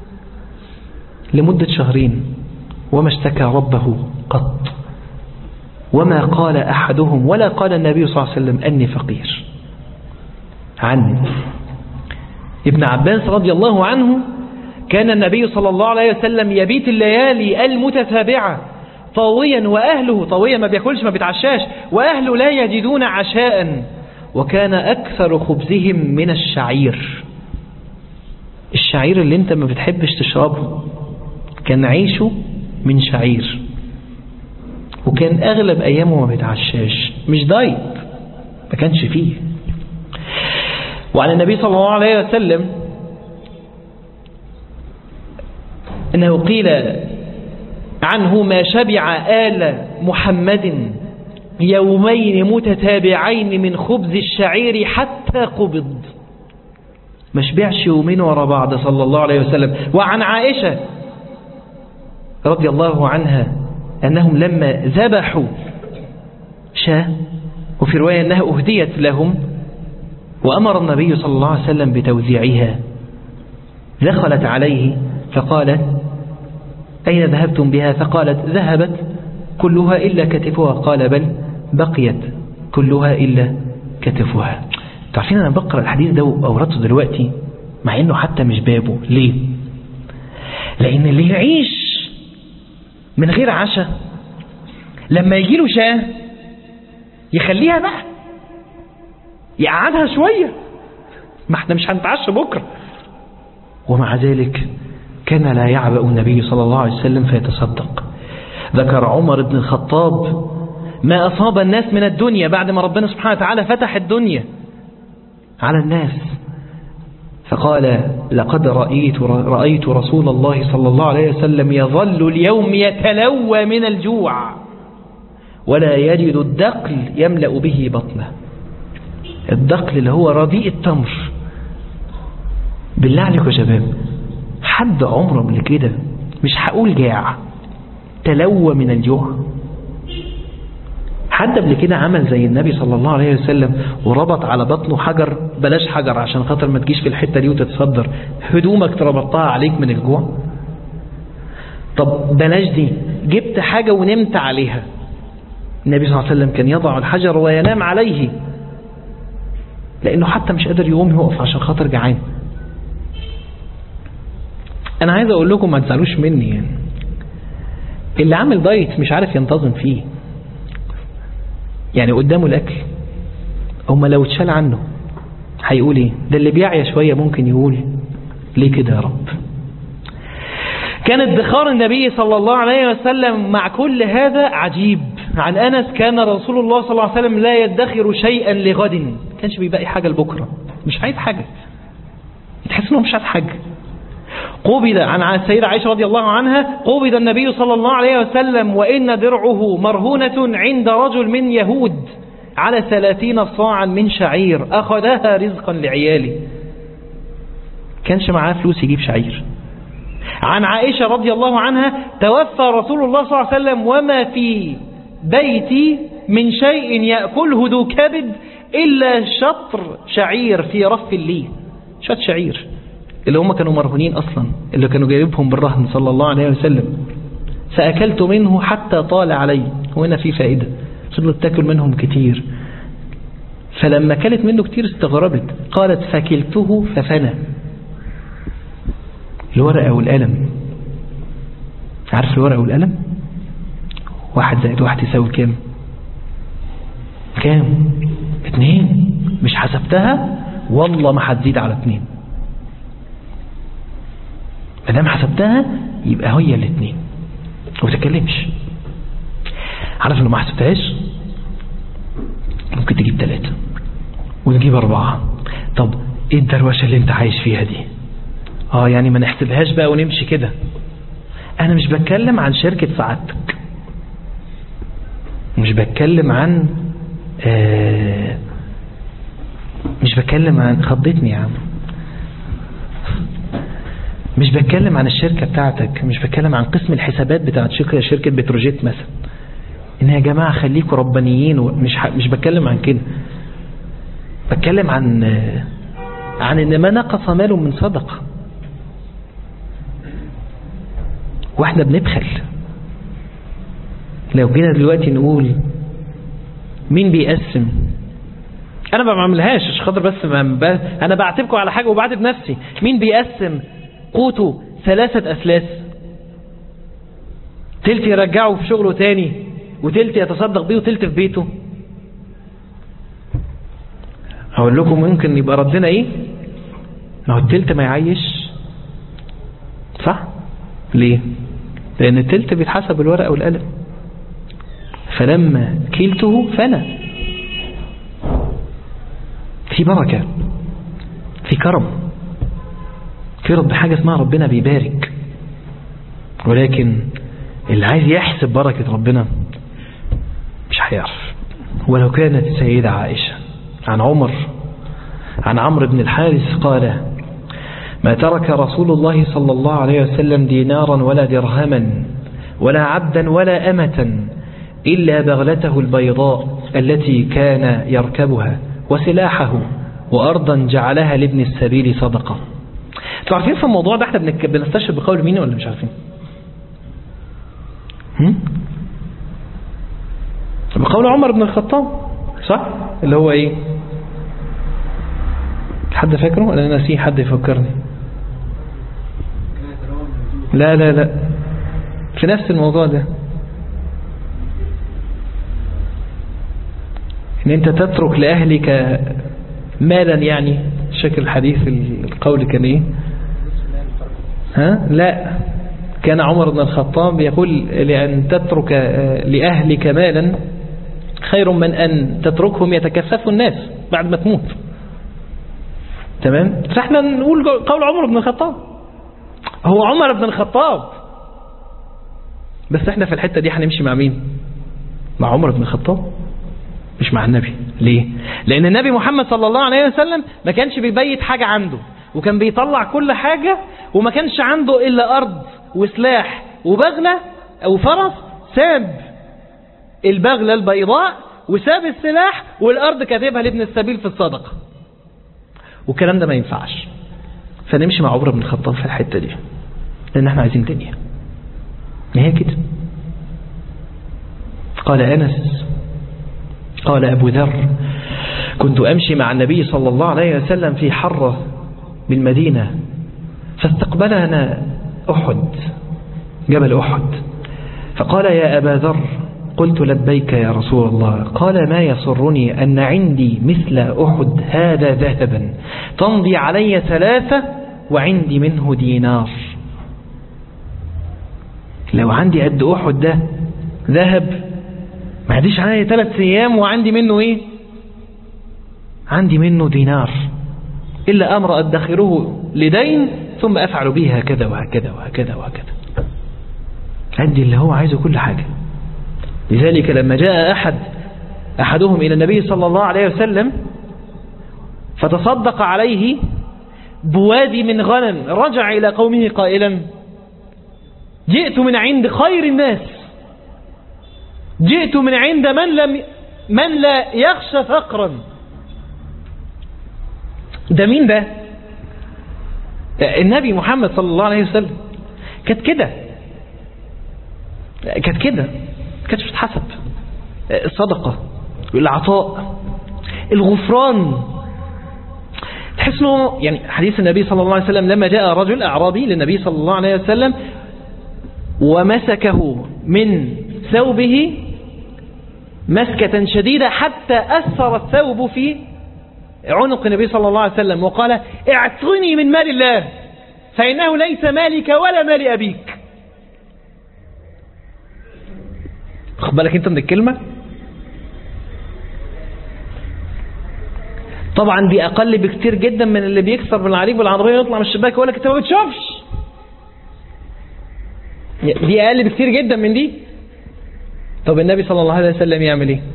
لمدة شهرين وما اشتكى ربه قط، وما قال أحدهم ولا قال النبي صلى الله عليه وسلم أني فقير. عن ابن عباس رضي الله عنه كان النبي صلى الله عليه وسلم يبيت الليالي المتتابعة طاويا وأهله طاويا، ما بياكلش ما بيتعشاش، وأهله لا يجدون عشاء، وكان أكثر خبزهم من الشعير. الشعير اللي انت ما بتحبش تشربه كان عيشه من شعير، وكان أغلب أيامه ما بيتعشاش، مش دايت، ما كانش فيه. وعن النبي صلى الله عليه وسلم إنه قيل عنه ما شبع آل محمد يومين متتابعين من خبز الشعير حتى قبض. ما شبعش يومين ورا بعض صلى الله عليه وسلم. وعن عائشة رضي الله عنها أنهم لما ذبحوا شاة، وفي رواية أنها أهديت لهم، وأمر النبي صلى الله عليه وسلم بتوزيعها، دخلت عليه فقالت أين ذهبتم بها؟ فقالت ذهبت كلها إلا كتفها. قال بل بقيت كلها إلا كتفها. تعرفين أنا بقرأ الحديث ده وأورده دلوقتي مع أنه حتى مش بابه. ليه؟ لأن اللي يعيش من غير عشاء لما يجي له شاه يخليها بقى، يقعدها شوية، ما احنا مش هنتعشى بكرة. ومع ذلك كان لا يعبأ النبي صلى الله عليه وسلم فيتصدق. ذكر عمر بن الخطاب ما أصاب الناس من الدنيا بعد ما ربنا سبحانه وتعالى فتح الدنيا على الناس، فقال لقد رأيت, رأيت رسول الله صلى الله عليه وسلم يظل اليوم يتلوى من الجوع ولا يجد الدقل يملأ به بطنه. الدقل اللي هو رديء التمر. بالله عليكم يا شباب، حد عمره قبل كده، مش هقول جاع، تلوى من الجوع؟ حد قبل كده عمل زي النبي صلى الله عليه وسلم وربط على بطنه حجر؟ بلاش حجر عشان خاطر ما تجيش في الحتة دي وتتصدر، هدومك تربطها عليك من الجوع. طب بلاش دي، جبت حاجة ونمت عليها. النبي صلى الله عليه وسلم كان يضع الحجر وينام عليه لأنه حتى مش قادر يقوم يوقف عشان خاطر جعان. أنا عايز أقول لكم ما تزعلوش مني، يعني اللي عامل دايت مش عارف ينتظم فيه، يعني قدامه الأكل، أما لو اتشال عنه هيقول إيه؟ ده اللي بيعيا شوية ممكن يقول ليه كده يا رب. كان ادخار النبي صلى الله عليه وسلم مع كل هذا عجيب. عن أنس كان رسول الله صلى الله عليه وسلم لا يدخر شيئا لغد، ما كانش بيبقي حاجة لبكرة، مش عايز حاجة، تحس انه مش عايز حاجة. قبض عن السيدة عائشة رضي الله عنها قبض النبي صلى الله عليه وسلم وإن درعه مرهونة عند رجل من يهود على ثلاثين صاعا من شعير أخذها رزقا لعياله. كانش معاه فلوس يجيب شعير. عن عائشة رضي الله عنها توفى رسول الله صلى الله عليه وسلم وما في بيتي من شيء يأكله ذو كبد إلا شطر شعير في رف لي. شط شعير اللي هم كانوا مرهونين أصلا، اللي كانوا جايبهم بالرهن صلى الله عليه وسلم. فأكلت منه حتى طال علي. وهنا في فائدة، صدلت تاكل منهم كتير، فلما كلت منه كتير استغربت، قالت فكلته ففنى. الورقة والقلم، عارف الورقة والقلم؟ واحد زائد واحد يساوي كام؟ كام؟ اتنين. مش حسبتها؟ والله ما هتزيد على اتنين. مادام حسبتها يبقى هي الاتنين وما تتكلمش. عارف لو ما حسبتهاش ممكن تجيب ثلاثة وتجيب أربعة. طب ايه الدروشة اللي انت عايش فيها دي؟ اه يعني ما نحسبهاش بقى ونمشي كده. انا مش بتكلم عن شركة سعادتك، مش بتكلم عن آه مش بتكلم عن خضتني يا عم مش بتكلم عن الشركة بتاعتك، مش بتكلم عن قسم الحسابات بتاعت شركة شركة بتروجيت مثلا، ان يا جماعة خليكوا ربانيين، مش مش بتكلم عن كده. بتكلم عن عن ان ما نقص مال من صدقة. واحنا بنبخل. لو جينا دلوقتي نقول مين بيقسم، انا ما بعملهاش عشان خاطر بس ما انا بعاتبكم على حاجة وبعاتب نفسي. مين بيقسم قوته ثلاثة أثلاث؟ تلت يرجعه في شغله تاني، وتلت يتصدق بيه، وتلت في بيته. هقول لكم ممكن يبقى ردنا ايه؟ ما هو التلت ما يعيش، صح؟ ليه؟ لأن التلت بيتحسب بالورقة والقلم. فلما كلته فلا، في بركة، في كرم، في رب حاجة اسمها ربنا بيبارك. ولكن اللي عايز يحسب بركة ربنا مش هيعرف. ولو كانت السيدة عائشة عن عمر عن عمرو بن الحارث قال: ما ترك رسول الله صلى الله عليه وسلم دينارا ولا درهما ولا عبدا ولا أمة إلا بغلته البيضاء التي كان يركبها وسلاحه وأرضا جعلها لابن السبيل صدقة. انتوا عارفين في الموضوع ده احنا بنستشهد بقول مين ولا مش عارفين؟ هم؟ بقول عمر بن الخطاب، صح؟ اللي هو ايه؟ حد فاكره ولا انا ناسيه؟ حد يفكرني. لا لا لا في نفس الموضوع ده، ان انت تترك لأهلك مالا، يعني شكل الحديث القول كان ايه؟ ها؟ لا، كان عمر بن الخطاب يقول: لأن تترك لأهلك مالا خير من أن تتركهم يتكففوا الناس بعد ما تموت. تمام؟ فاحنا نقول قول عمر بن الخطاب، هو عمر بن الخطاب، بس احنا في الحتة دي هنمشي مع مين؟ مع عمر بن الخطاب، مش مع النبي. ليه؟ لأن النبي محمد صلى الله عليه وسلم ما كانش بيبيت حاجة عنده، وكان بيطلع كل حاجة، وما كانش عنده إلا أرض وسلاح وبغلة أو فرس. ساب البغلة البيضاء وساب السلاح، والأرض كاتبها لابن السبيل في الصدقة. والكلام ده ما ينفعش. فنمشي مع عمر بن الخطاب في الحتة دي، لأن احنا عايزين دنيا. ما هي كده. قال أنس قال أبو ذر: كنت أمشي مع النبي صلى الله عليه وسلم في حرة بالمدينة، فاستقبلنا أحد، جبل أحد، فقال: يا أبا ذر. قلت: لبيك يا رسول الله. قال: ما يسرني أن عندي مثل أحد هذا ذهبا تمضي علي ثلاثة وعندي منه دينار. لو عندي قد أحد ده ذهب ما عنديش علي ثلاث أيام وعندي منه إيه؟ عندي منه دينار، إلا أمر أدخره لدين ثم أفعل به هكذا وهكذا وهكذا وهكذا. عندي اللي هو عايزه كل حاجة. لذلك لما جاء أحد أحدهم إلى النبي صلى الله عليه وسلم فتصدق عليه بوادي من غنم، رجع إلى قومه قائلا: جئت من عند خير الناس، جئت من عند من لم من لا يخشى فقرا. ده مين ده؟ النبي محمد صلى الله عليه وسلم. كانت كده كانت كده كانت بتتحسب الصدقة، العطاء، الغفران. تحس انه يعني حديث النبي صلى الله عليه وسلم لما جاء رجل أعرابي للنبي صلى الله عليه وسلم ومسكه من ثوبه مسكة شديدة حتى أثر الثوب في عنق النبي صلى الله عليه وسلم، وقال: اعطني من مال الله فإنه ليس مالك ولا مال أبيك. خد بالك انت من الكلمة. طبعا دي أقل بكتير جدا من اللي بيكسر بالعريب والعربية ويطلع من الشباك ويقول لك انت ما بتشوفش. دي أقل بكتير جدا من دي. طب النبي صلى الله عليه وسلم يعمل ايه؟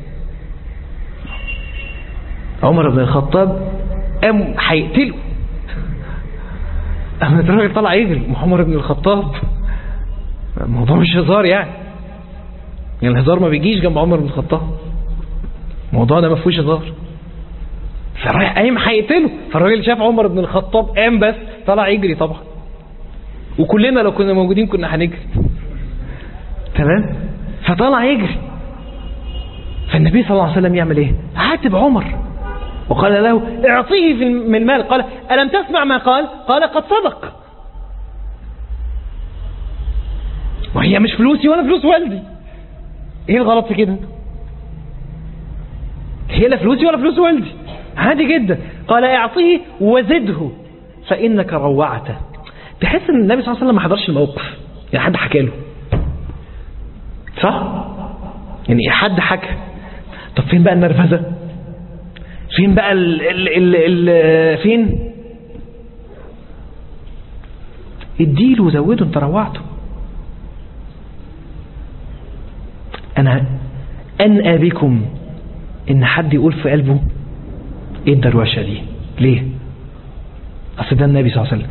عمر بن الخطاب قام هيقتله، أما الراجل طلع يجري عمر بن الخطاب. الموضوع مش هزار يعني يعني الهزار ما بيجيش جنب عمر بن الخطاب. الموضوع ده ما فيهوش هزار. فرايح قايم هيقتله. فالراجل شاف عمر بن الخطاب قام بس طلع يجري طبعا. وكلنا لو كنا موجودين كنا هنجري. تمام. فطلع يجري. فالنبي صلى الله عليه وسلم يعمل ايه؟ عاتب عمر وقال له اعطيه من المال. قال ألم تسمع ما قال؟ قال قد صدق. وهي مش فلوسي ولا فلوس والدي. ايه الغلط في كده؟ هي لا فلوسي ولا فلوس والدي، عادي جدا. قال اعطيه وزده فإنك روعته. تحس ان النبي صلى الله عليه وسلم ما حضرش الموقف، يعني حد حكى له، صح؟ يعني حد حكى. طب فين بقى النرفزة؟ فين بقى ال ال ال ال فين؟ اديله وزوده، انت روعته. انا انأى بكم ان حد يقول في قلبه ايه الدروشه دي؟ ليه؟ اصل ده النبي صلى الله عليه وسلم.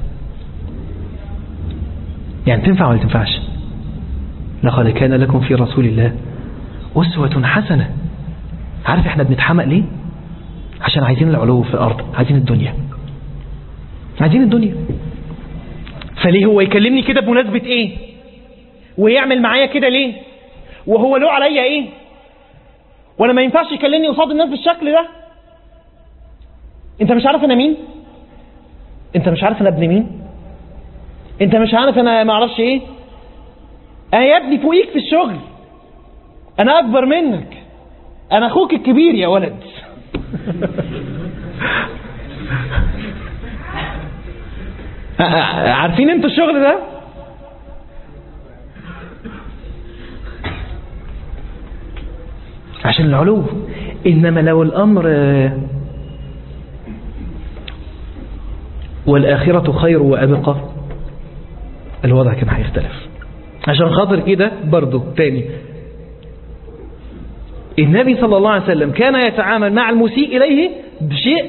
يعني تنفع ولا تنفعش؟ لقد كان لكم في رسول الله أسوة حسنة. عارف احنا بنتحمق ليه؟ عشان عايزين العلو في الارض، عايزين الدنيا، عايزين الدنيا. فليه هو يكلمني كده بمناسبة ايه؟ ويعمل معايا كده ليه؟ وهو له عليا ايه؟ وانا ما ينفعش يكلمني قصاد الناس بالشكل ده؟ انت مش عارف انا مين؟ انت مش عارف انا ابن مين؟ انت مش عارف انا ما اعرفش ايه؟ انا يا ابني فوقيك في الشغل، انا اكبر منك، انا اخوك الكبير يا ولد. عارفين انتوا الشغل ده؟ عشان العلو. انما لو الامر والآخرة خير وأبقى الوضع كان هيختلف. عشان خاطر كده برضو تاني النبي صلى الله عليه وسلم كان يتعامل مع المسيء إليه بشيء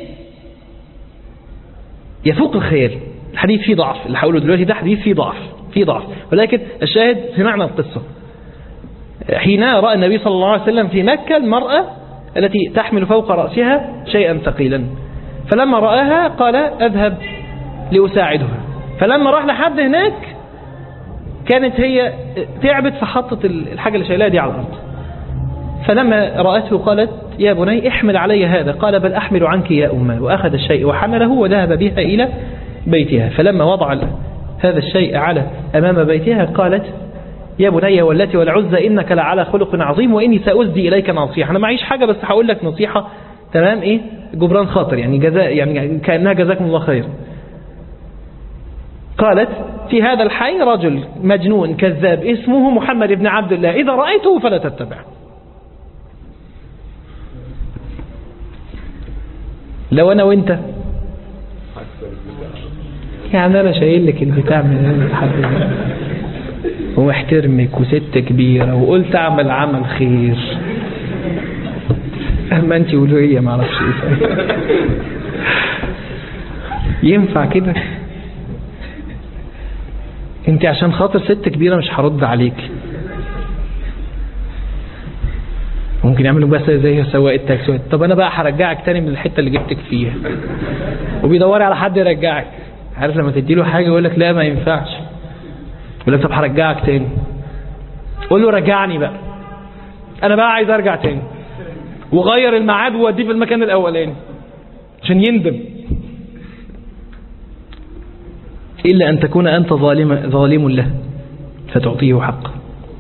يفوق الخيال. الحديث فيه ضعف، اللي هقوله دلوقتي ده حديث فيه ضعف فيه ضعف ولكن الشاهد في معنى القصة. حين رأى النبي صلى الله عليه وسلم في مكة المرأة التي تحمل فوق رأسها شيئا ثقيلا، فلما رآها قال أذهب لأساعدها. فلما راح لحد هناك كانت هي تعبت فحطت الحاجة اللي شايلها دي على الأرض. فلما رأته قالت يا بني احمل علي هذا. قال بل أحمل عنك يا أمه. وأخذ الشيء وحمله وذهب بها إلى بيتها. فلما وضع هذا الشيء على أمام بيتها قالت يا بني والتي والعزى إنك لعلى خلق عظيم وإني سأسدي إليك نصيحة. أنا معيش حاجة بس هقول لك نصيحة، تمام؟ إيه جبران خاطر، يعني جزاء، يعني كأنها جزاكم الله خير. قالت في هذا الحي رجل مجنون كذاب اسمه محمد بن عبد الله، إذا رأيته فلا تتبع. لو أنا وإنت يعني أنا شايل لك البتاع من الحد ومحترمك وست كبيرة وقلت أعمل عمل خير، أما أنت ولوية ما عرفش إيه ينفع كده؟ أنت عشان خاطر ست كبيرة مش هرد عليك. ممكن يعملوا بس زي سواق التاكسي، طب أنا بقى هرجعك تاني من الحتة اللي جبتك فيها، وبيدور على حد يرجعك. عارف لما تديله حاجة يقول لك لا ما ينفعش، يقول لك طب هرجعك تاني، قول له رجعني بقى، أنا بقى عايز أرجع تاني، وغير الميعاد ووديه في المكان الأولاني عشان يندم. إلا أن تكون أنت ظالم ظالم له فتعطيه حقه.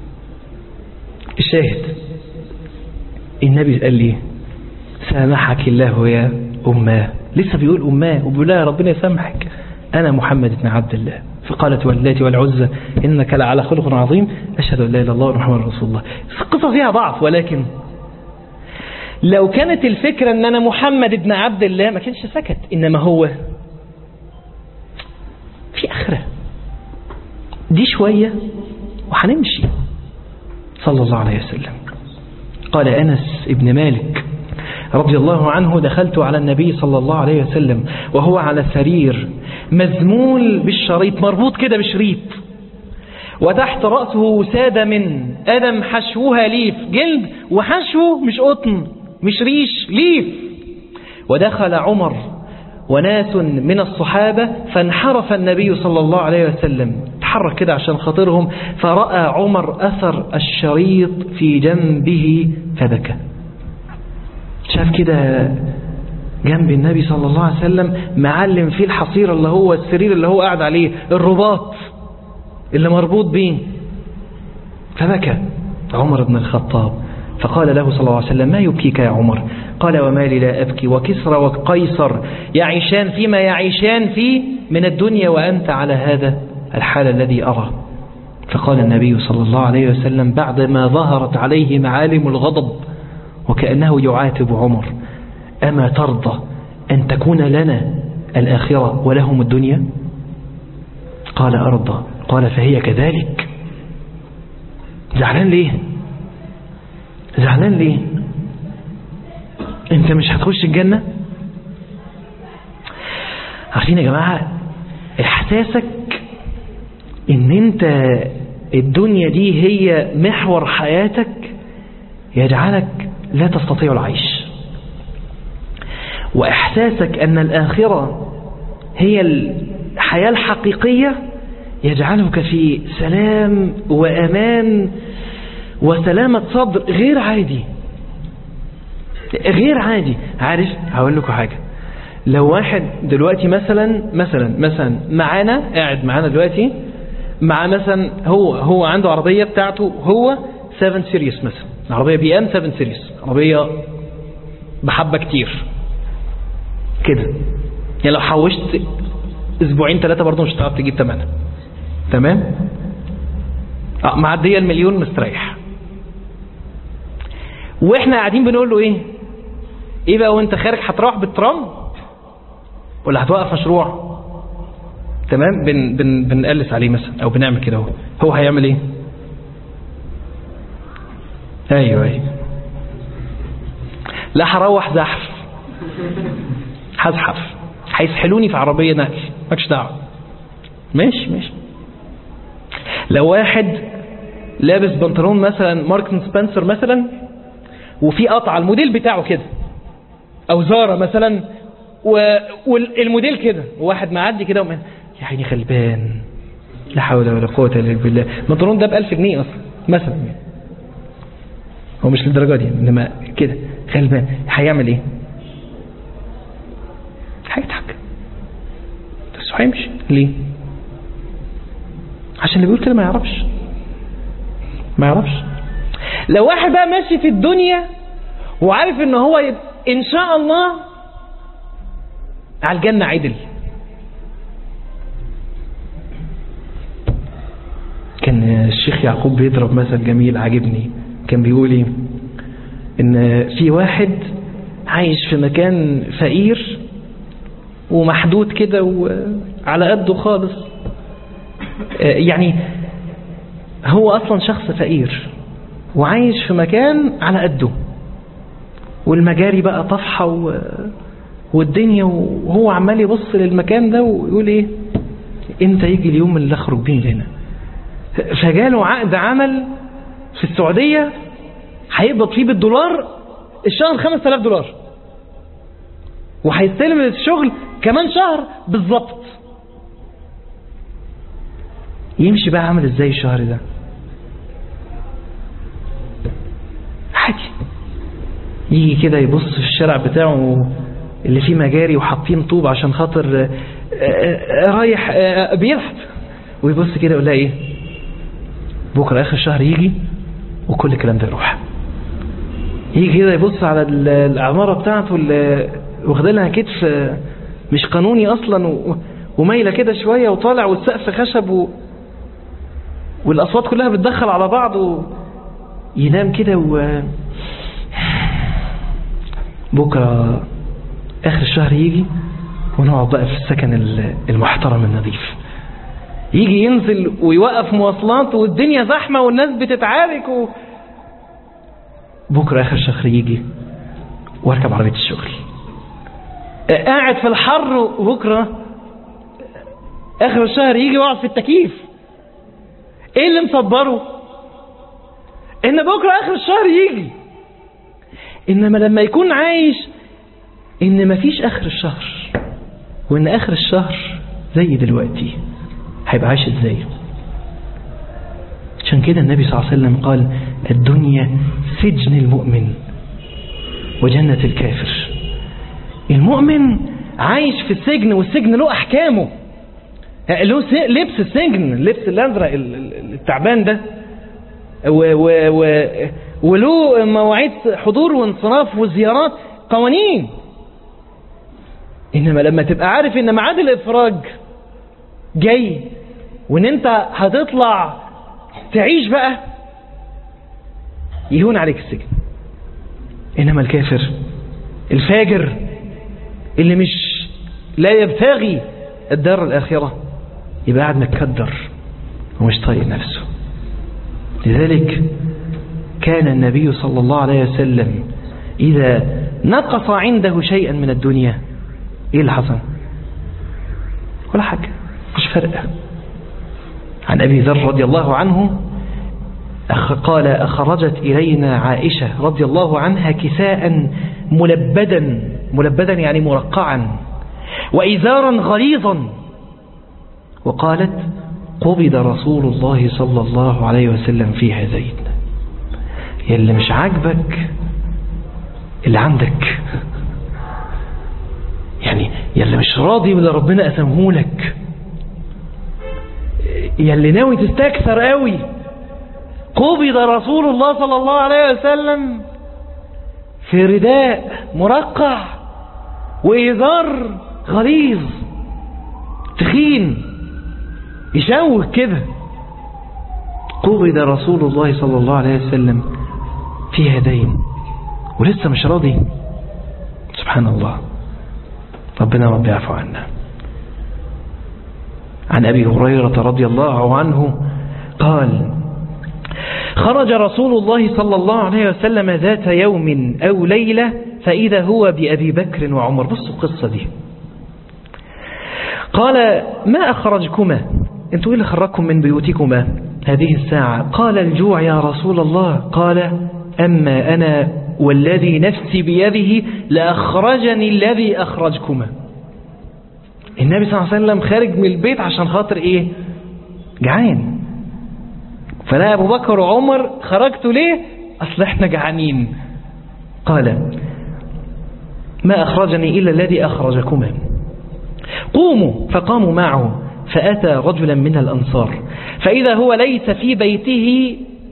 الشاهد النبي قال لي سامحك الله يا أماه، لسه بيقول أماه وبيقول لها ربنا يسامحك، أنا محمد بن عبد الله. فقالت واللاتي والعزى إنك لعلى خلق عظيم أشهد أن لا إله إلا الله ومحمد رسول الله. القصة فيها ضعف، ولكن لو كانت الفكرة أن أنا محمد بن عبد الله ما كانش سكت. إنما هو في آخرة دي شوية وحنمشي. صلى الله عليه وسلم قال أنس ابن مالك رضي الله عنه دخلت على النبي صلى الله عليه وسلم وهو على سرير مزمول بالشريط، مربوط كده بشريط، وتحت رأسه وسادة من أدم حشوها ليف، جلد وحشو مش قطن مش ريش، ليف. ودخل عمر وناس من الصحابة فانحرف النبي صلى الله عليه وسلم، تحرك كده عشان خاطرهم، فرأى عمر أثر الشريط في جنبه فبكى. شاف كده جنب النبي صلى الله عليه وسلم معلم فيه الحصير اللي هو السرير اللي هو قاعد عليه، الرباط اللي مربوط بيه، فبكى عمر بن الخطاب. فقال له صلى الله عليه وسلم: ما يبكيك يا عمر؟ قال: وما لي لا أبكي، وكسرى وقيصر يعيشان فيما يعيشان فيه من الدنيا وأنت على هذا الحال الذي أرى. فقال النبي صلى الله عليه وسلم بعدما ظهرت عليه معالم الغضب وكأنه يعاتب عمر: أما ترضى أن تكون لنا الآخرة ولهم الدنيا؟ قال: أرضى. قال: فهي كذلك. زعلان ليه؟ زعلان ليه؟ انت مش هتخش الجنة؟ عارفين يا جماعة، احساسك ان انت الدنيا دي هي محور حياتك يجعلك لا تستطيع العيش، واحساسك ان الاخرة هي الحياة الحقيقية يجعلك في سلام وامان وسلامة صدر غير عادي، غير عادي. عارف، هقول لكم حاجة، لو واحد دلوقتي مثلا مثلا مثلا معانا، قاعد معانا دلوقتي مع مثلا هو هو عنده عربية بتاعته هو سبعة سيريس مثلا، عربية بي ام سبعة سيريس، عربية بحبة كتير كده، يعني لو حوشت اسبوعين ثلاثة برضه مش هتعرف تجيب ثمنها، تمام؟ اه معدية المليون مستريح. واحنا قاعدين بنقول له ايه ايه بقى وانت خارج، هتروح بالترام ولا هتوقف مشروع؟ تمام، بن بن بنقلس عليه مثلا او بنعمل كده، هو هو هيعمل ايه؟ ايوه ايوه لا هروح زحف، هزحف، هيسحلوني في عربيه نقل، مالكش دعوه. ماشي ماشي. لو واحد لابس بنطلون مثلا مارك سبنسر مثلا وفي قطعه الموديل بتاعه كده، او زارة مثلا والموديل كده، وواحد معدي كده ومن يا عيني غلبان، لا حول ولا قوه الا بالله، البنطلون ده ب ألف جنيه اصلا مثلا، هو مش للدرجه دي انما كده غلبان، هيعمل ايه؟ هيضحك بس هيمشي. ليه؟ عشان اللي بيقول كده ما يعرفش ما يعرفش لو واحد بقى ماشي في الدنيا وعارف ان هو ان شاء الله على الجنة عدل. كان الشيخ يعقوب بيضرب مثل جميل عاجبني، كان بيقول ايه؟ ان في واحد عايش في مكان فقير ومحدود كده وعلى قده خالص، يعني هو اصلا شخص فقير وعايش في مكان على قده، والمجاري بقى طفحة و... والدنيا، وهو عمال يبص للمكان ده ويقول ايه؟ امتى يجي اليوم اللي اخرج بيه هنا؟ فجاله عقد عمل في السعودية هيقبض فيه بالدولار الشهر خمسة آلاف دولار، وهيستلم الشغل كمان شهر بالظبط. يمشي بقى عامل ازاي الشهر ده؟ عادي، يجي كده يبص في الشارع بتاعه اللي فيه مجاري وحاطين طوب عشان خاطر رايح بيضحك، ويبص كده يقول لها ايه؟ بكره اخر الشهر يجي وكل الكلام ده يروح. يجي كده يبص على العماره بتاعته اللي واخده لها كتف مش قانوني اصلا ومايله كده شويه وطالع والسقف خشب و... والاصوات كلها بتدخل على بعض، وينام كده و بكره اخر الشهر يجي ونقعد بقى في السكن المحترم النظيف. يجي ينزل ويوقف مواصلات والدنيا زحمه والناس بتتعارك و... بكره اخر الشهر يجي واركب عربيه الشغل، قاعد في الحر، وبكره اخر الشهر يجي يقعد في التكييف. ايه اللي مصبره؟ ان بكرة اخر الشهر يجي. انما لما يكون عايش ان مفيش اخر الشهر، وان اخر الشهر زي دلوقتي، هيبقى عايش ازاي؟ عشان كده النبي صلى الله عليه وسلم قال الدنيا سجن المؤمن وجنة الكافر. المؤمن عايش في السجن، والسجن له احكامه، له لبس السجن، اللبس الازرق التعبان ده، و و و وله مواعيد حضور وانصراف وزيارات، قوانين. انما لما تبقى عارف ان ميعاد الافراج جاي، وان انت هتطلع تعيش بقى، يهون عليك السجن. انما الكافر الفاجر اللي مش لا يبتغي الدار الآخرة يبقى قاعد متكدر ومش طايق نفسه. لذلك كان النبي صلى الله عليه وسلم إذا نقص عنده شيئا من الدنيا، إيه اللي حصل؟ ولا حاجة، مش فرقة. عن أبي ذر رضي الله عنه قال أخرجت إلينا عائشة رضي الله عنها كساء ملبدا، ملبدا يعني مرقعا، وإزارا غليظا، وقالت قبض رسول الله صلى الله عليه وسلم في هذين. يلي مش عاجبك اللي عندك، يعني يلي مش راضي باللي ربنا قسمهولك، يلي ناوي تستكثر قوي، قبض رسول الله صلى الله عليه وسلم في رداء مرقع وإزار غليظ تخين يشوه كده. قبض رسول الله صلى الله عليه وسلم في هدين ولسه مش راضي. سبحان الله، ربنا رب يعفو عنا. عن أبي هريرة رضي الله عنه قال خرج رسول الله صلى الله عليه وسلم ذات يوم أو ليلة فإذا هو بأبي بكر وعمر. بصوا القصة دي. قال ما أخرجكما؟ انتوا إيه اللي خرجكم من بيوتكما هذه الساعة؟ قال الجوع يا رسول الله. قال أما أنا والذي نفسي بيده لأخرجني الذي أخرجكما. النبي صلى الله عليه وسلم خارج من البيت عشان خاطر إيه؟ جعان. فلا أبو بكر وعمر خرجتوا ليه؟ أصل إحنا جعانين. قال ما أخرجني إلا الذي أخرجكما. قوموا. فقاموا معه فأتى رجلا من الأنصار فإذا هو ليس في بيته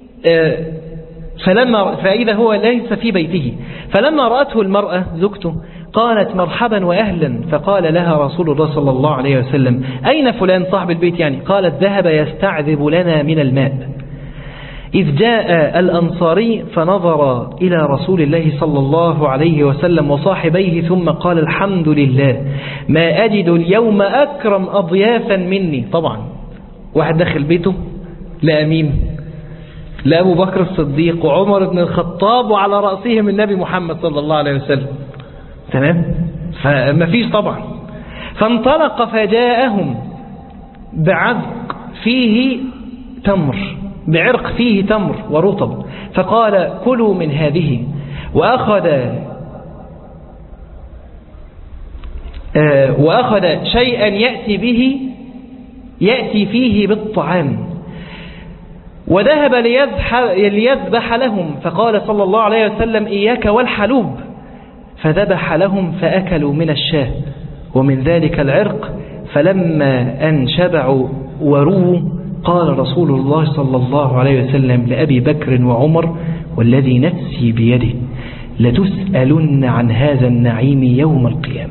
فلما فإذا هو ليس في بيته فلما رأته المرأة زوجته قالت مرحبا وأهلا. فقال لها رسول الله صلى الله عليه وسلم أين فلان صاحب البيت يعني؟ قالت ذهب يستعذب لنا من الماء. إذ جاء الأنصاري فنظر إلى رسول الله صلى الله عليه وسلم وصاحبيه ثم قال الحمد لله ما أجد اليوم أكرم أضيافا مني. طبعا واحد داخل بيته لأمين لأبو بكر الصديق وعمر بن الخطاب وعلى رأسهم النبي محمد صلى الله عليه وسلم. تمام؟ فما فيش طبعا. فانطلق فجاءهم بعذق فيه تمر بعرق فيه تمر ورطب فقال كلوا من هذه. وأخذ آه وأخذ شيئا يأتي به يأتي فيه بالطعام وذهب ليذبح لهم. فقال صلى الله عليه وسلم إياك والحلوب. فذبح لهم فأكلوا من الشاه ومن ذلك العرق. فلما أن شبعوا ورووا قال رسول الله صلى الله عليه وسلم لأبي بكر وعمر والذي نفسي بيده لتسألن عن هذا النعيم يوم القيامة.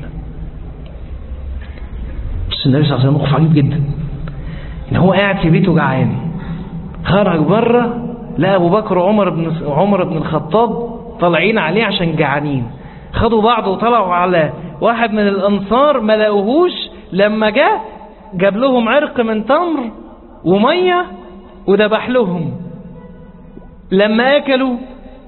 بس النبي صلى الله عليه وسلم موقف عجيب جدا، إن هو قاعد في بيته جعان، خرج بره لا أبو بكر وعمر بن عمر بن الخطاب طالعين عليه عشان جعانين، خدوا بعض وطلعوا على واحد من الأنصار ما لقوهوش. لما جاء جاب لهم عرق من تمر ومية وذبح لهم. لما أكلوا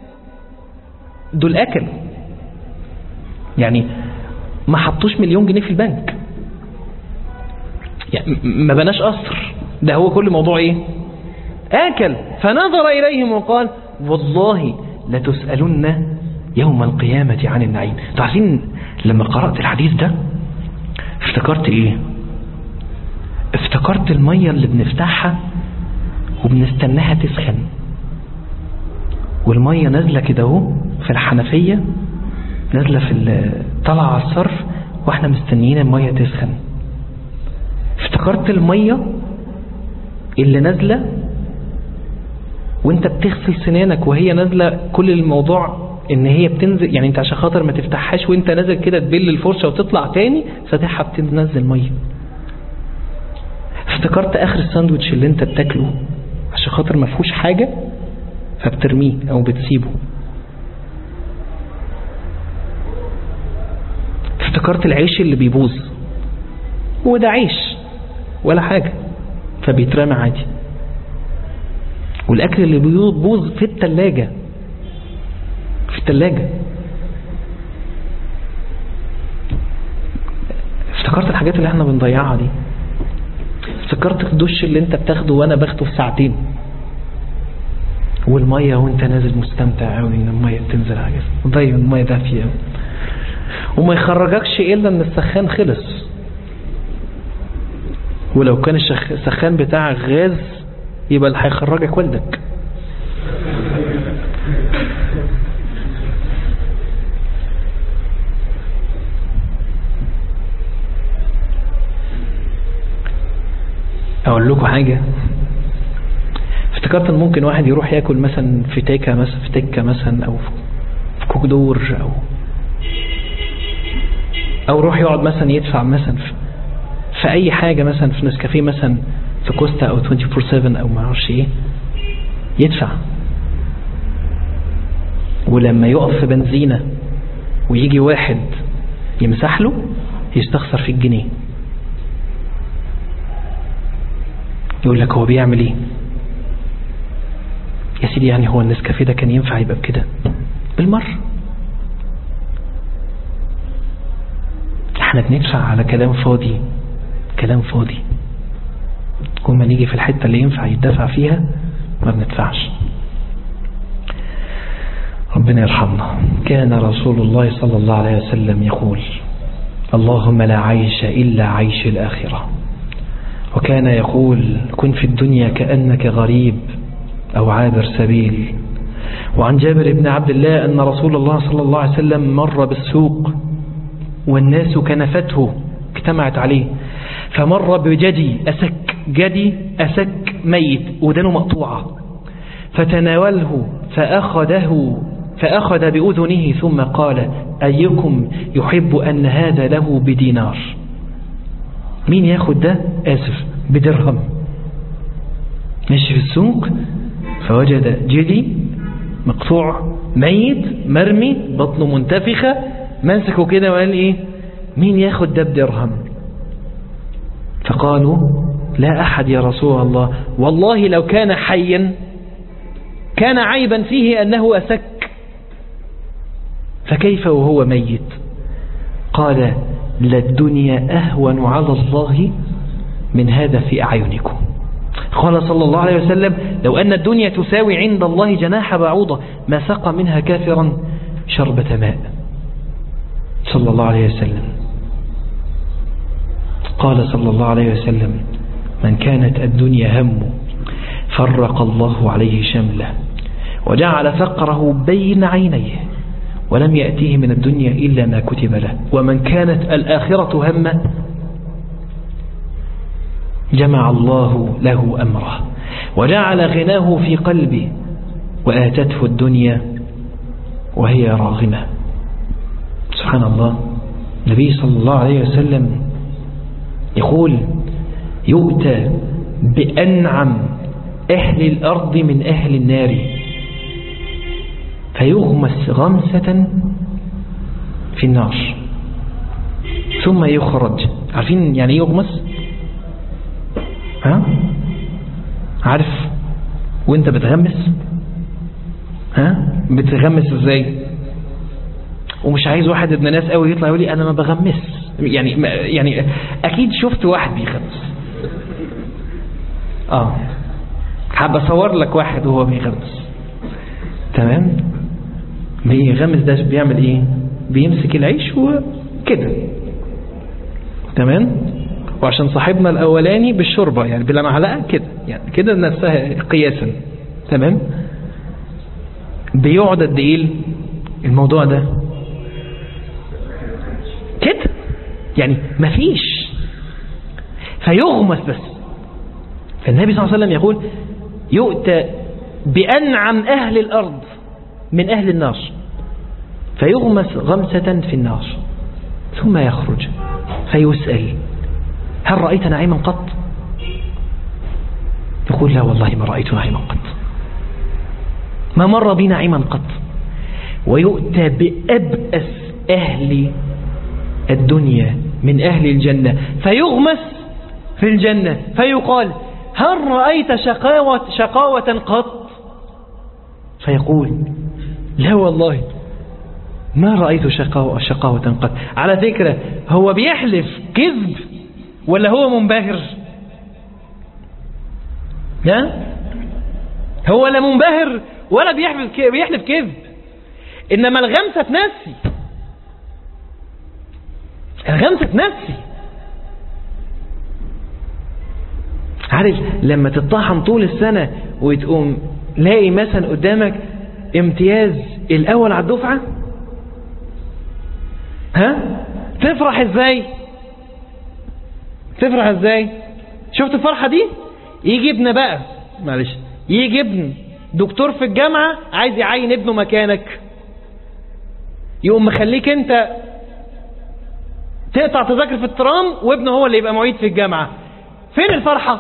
دول أكلوا يعني ما حطوش مليون جنيه في البنك. يعني ما بناش قصر، ده هو كل موضوع ايه؟ آكل. فنظر إليهم وقال والله لتسألن يوم القيامة عن النعيم. تعرفين لما قرأت الحديث ده افتكرت ايه؟ افتكرت المية اللي بنفتحها وبنستناها تسخن، والمية نازلة كده اهو في الحنفية، نازلة في طلع على الصرف واحنا مستنيين المية تسخن. افتكرت المية اللي نازلة وانت بتغسل سنانك وهي نازلة، كل الموضوع ان هي بتنزل، يعني انت عشان خاطر ما تفتحهاش وانت نازل كده تبل الفرشة وتطلع تاني فتحها بتنزل مية. افتكرت اخر الساندوتش اللي انت بتاكله عشان خاطر ما فيهوش حاجة فبترميه او بتسيبه. افتكرت العيش اللي بيبوظ وده عيش ولا حاجة فبيترمى عادي، والاكل اللي بيبوظ في التلاجة في التلاجة. افتكرت الحاجات اللي احنا بنضيعها دي. افتكرت الدش اللي انت بتاخده وانا باخده في ساعتين، والمية وانت نازل مستمتع قوي ان المية بتنزل على جسمك، ضيع المية دافية وما يخرجكش الا ان السخان خلص، ولو كان السخان بتاعك غاز يبقى اللي هيخرجك والدك. اقول لكم حاجة، افتكرت ان ممكن واحد يروح ياكل مثلا في تيكا مثلا في تكة مثلا او في كوكدور او او يروح يقعد مثلا يدفع مثلا في, في اي حاجة مثلا في نسكافيه مثلا في كوستا او اربعة وعشرين سبعة او ما اعرفش ايه، يدفع. ولما يقف في بنزينة ويجي واحد يمسح له يستخسر في الجنيه، يقول لك هو بيعمل ايه يا سيدي؟ يعني هو النسكافيه ده كان ينفع يبقى بكده بالمرة؟ احنا بندفع على كلام فاضي، كلام فاضي. كل ما نيجي في الحتة اللي ينفع يدفع فيها ما بندفعش. ربنا يرحمنا. كان رسول الله صلى الله عليه وسلم يقول اللهم لا عيش إلا عيش الآخرة. وكان يقول كن في الدنيا كأنك غريب أو عابر سبيل. وعن جابر بن عبد الله أن رسول الله صلى الله عليه وسلم مر بالسوق والناس كنفته اجتمعت عليه، فمر بجدي أسك، جدي أسك ميت ودانه مقطوعة، فتناوله فأخذه فأخذ بأذنه ثم قال أيكم يحب أن هذا له بدينار؟ مين ياخد ده؟ آسف بدرهم. ماشي في السوق فوجد جدي مقطوع ميت مرمي بطنه منتفخة، مسكه كده وقال ايه مين ياخد ده بدرهم؟ فقالوا لا أحد يا رسول الله، والله لو كان حيا كان عيبا فيه أنه أسك، فكيف وهو ميت؟ قال للدنيا أهون على الله من هذا في أعينكم. قال صلى الله عليه وسلم لو أن الدنيا تساوي عند الله جناح بعوضة ما سقى منها كافرا شربة ماء. صلى الله عليه وسلم. قال صلى الله عليه وسلم من كانت الدنيا همه فرق الله عليه شمله وجعل فقره بين عينيه ولم يأتيه من الدنيا إلا ما كتب له. ومن كانت الآخرة همه جمع الله له أمره وجعل غناه في قلبه وآتته الدنيا وهي راغمة. سبحان الله. النبي صلى الله عليه وسلم يقول يؤتى بأنعم أهل الأرض من أهل النار فيغمس غمسة في النار ثم يخرج. عارفين يعني يغمس؟ ها؟ عارف وانت بتغمس؟ ها؟ بتغمس ازاي؟ ومش عايز واحد ابن ناس قوي يطلع يقول لي انا ما بغمس، يعني يعني اكيد شفت واحد بيغمس اه حابة اصور لك واحد وهو بيغمس. تمام. بيغمس ده بيعمل ايه؟ بيمسك العيش وكده. تمام. وعشان صاحبنا الاولاني بالشوربة يعني بالمعلقة كده يعني كده نفسها قياسا. تمام. بيقعد قد ايه الموضوع ده كده يعني مفيش، فيغمس بس. فالنبي صلى الله عليه وسلم يقول يؤتى بأنعم أهل الأرض من أهل النار فيغمس غمسة في النار ثم يخرج فيسأل هل رأيت نعيما قط؟ يقول لا والله ما رأيت نعيما قط، ما مر بي نعيما قط. ويؤتى بأبأس أهل الدنيا من أهل الجنة فيغمس في الجنة فيقال هل رأيت شقاوة, شقاوة قط؟ فيقول لا والله ما رأيت شقاوة, شقاوة قط. على فكرة هو بيحلف كذب ولا هو منبهر؟ ها؟ هو لا منبهر ولا بيحلف بيحلف كذب، إنما الغمسة تنسي، الغمسة تنسي. عارف لما تطحن طول السنة وتقوم لاقي مثلا قدامك امتياز الأول على الدفعة، ها تفرح ازاي؟ تفرح ازاي؟ شفت الفرحة دي؟ يجي ابن بقى معلش يجي ابن دكتور في الجامعة عايز يعين ابنه مكانك، يقوم مخليك انت تقطع تذاكر في الترام وابنه هو اللي يبقى معيد في الجامعة. فين الفرحة؟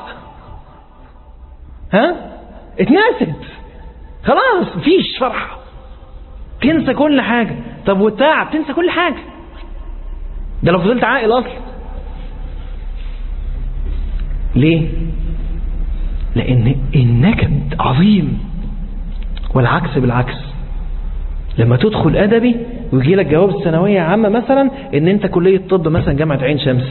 ها؟ اتنست خلاص، مفيش فرحة، تنسى كل حاجة. طب والتعب تنسى كل حاجة، ده لو فضلت عاقل اصلا. ليه؟ لان النكد عظيم، والعكس بالعكس. لما تدخل ادبي ويجي لك جواب الثانويه عامه مثلا ان انت كليه طب مثلا جامعه عين شمس،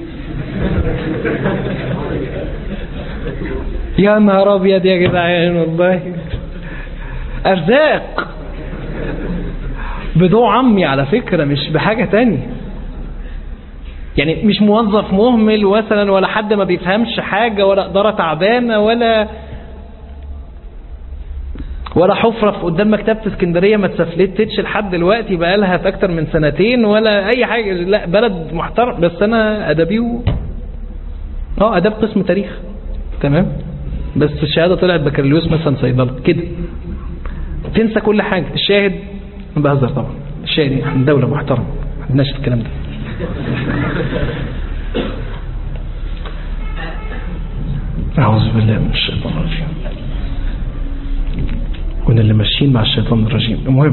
يا نهار ابيض يا جدعان والله ارزاق بضوع عمي على فكره، مش بحاجه تانية. يعني مش موظف مهمل مثلا ولا حد ما بيفهمش حاجه ولا اداره تعبانه ولا ولا حفرة في قدام مكتبة اسكندرية ما اتسفلتتش لحد دلوقتي بقى لها في اكتر من سنتين ولا اي حاجة. لا بلد محترم، بس انا ادبي و... اه اداب قسم تاريخ. تمام. بس في الشهادة طلعت بكالوريوس مثلا صيدلة كده. تنسى كل حاجة. الشاهد بهزر طبعا، الشاهد احنا دولة محترمة ما عندناش الكلام ده. اعوذ بالله من الشيطان الرجيم. كنا اللي ماشيين مع الشيطان الرجيم. المهم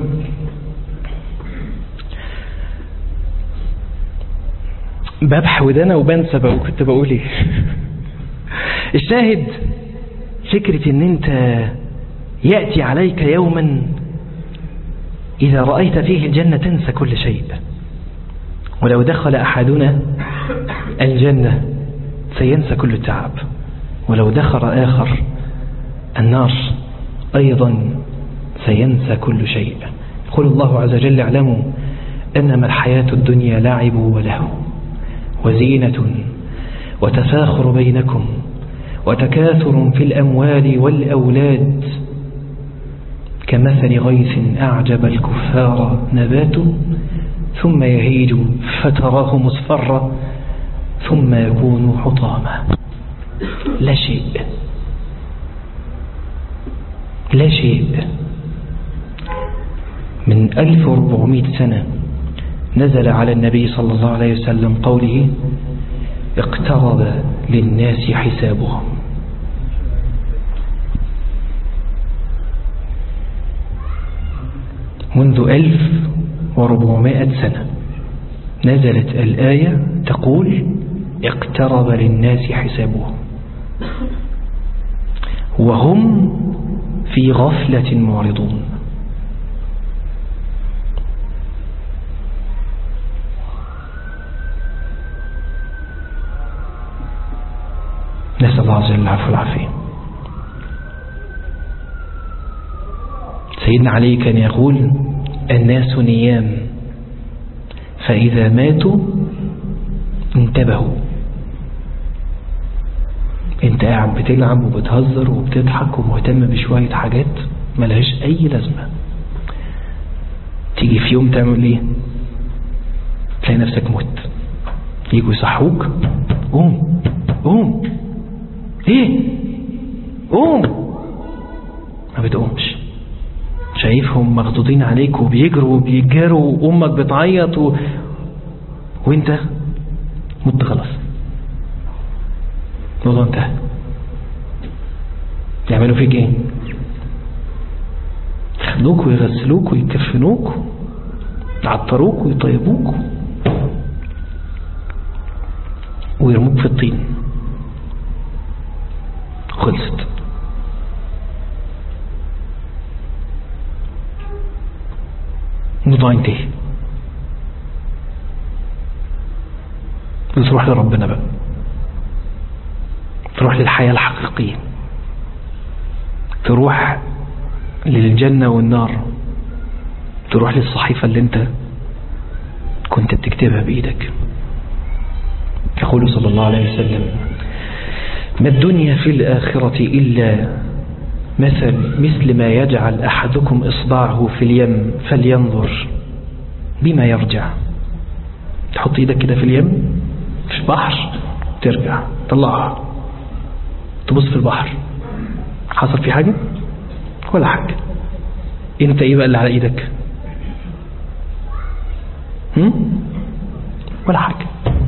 ببح ودانا وبنسى بقى كنت بقول ايه. الشاهد فكرة ان انت يأتي عليك يوما اذا رأيت فيه الجنة تنسى كل شيء. ولو دخل احدنا الجنة سينسى كل التعب، ولو دخل اخر النار أيضا سينسى كل شيء. يقول الله عز وجل اعلموا أنما الحياة الدنيا لعب ولهو وزينة وتفاخر بينكم وتكاثر في الأموال والأولاد كمثل غيث أعجب الكفار نباته ثم يهيج فتراه مصفرا ثم يكون حطاما. لا شيء، لا شيء. من ألف وأربعمائة سنة نزل على النبي صلى الله عليه وسلم قوله اقترب للناس حسابهم. منذ ألف وأربعمائة سنة نزلت الآية تقول اقترب للناس حسابهم وهم في غفلة معرضون. نسأل الله عز وجل العفو والعافية. سيدنا علي كان يقول الناس نيام فإذا ماتوا انتبهوا. انت قاعد بتلعب وبتهزر وبتضحك ومهتم بشوية حاجات ملهاش أي لازمة، تيجي في يوم تعمل ايه؟ تلاقي نفسك مت، يجوا يصحوك قوم قوم ايه قوم، ما بتقومش، شايفهم مخضوضين عليك وبيجروا وبيجروا وامك بتعيط و... وانت مت خلاص، الموضوع انتهى. يعملوا فيك ايه؟ ياخدوك ويغسلوك ويكفنوك يعطروك ويطيبوك ويرموك في الطين، خلصت. الموضوع انتهى، تروح لربنا بقى، تروح للحياة الحقيقية، تروح للجنة والنار، تروح للصحيفة اللي انت كنت بتكتبها بإيدك. يقول صلى الله عليه وسلم ما الدنيا في الآخرة إلا مثل مثل ما يجعل أحدكم إصبعه في اليم فلينظر بما يرجع. تحط إيدك كده في اليم في البحر، ترجع طلعها، تبص في البحر، حصل في حاجة ولا حاجة. انت ايه بقى اللي على ايدك؟ هم؟ ولا حاجة.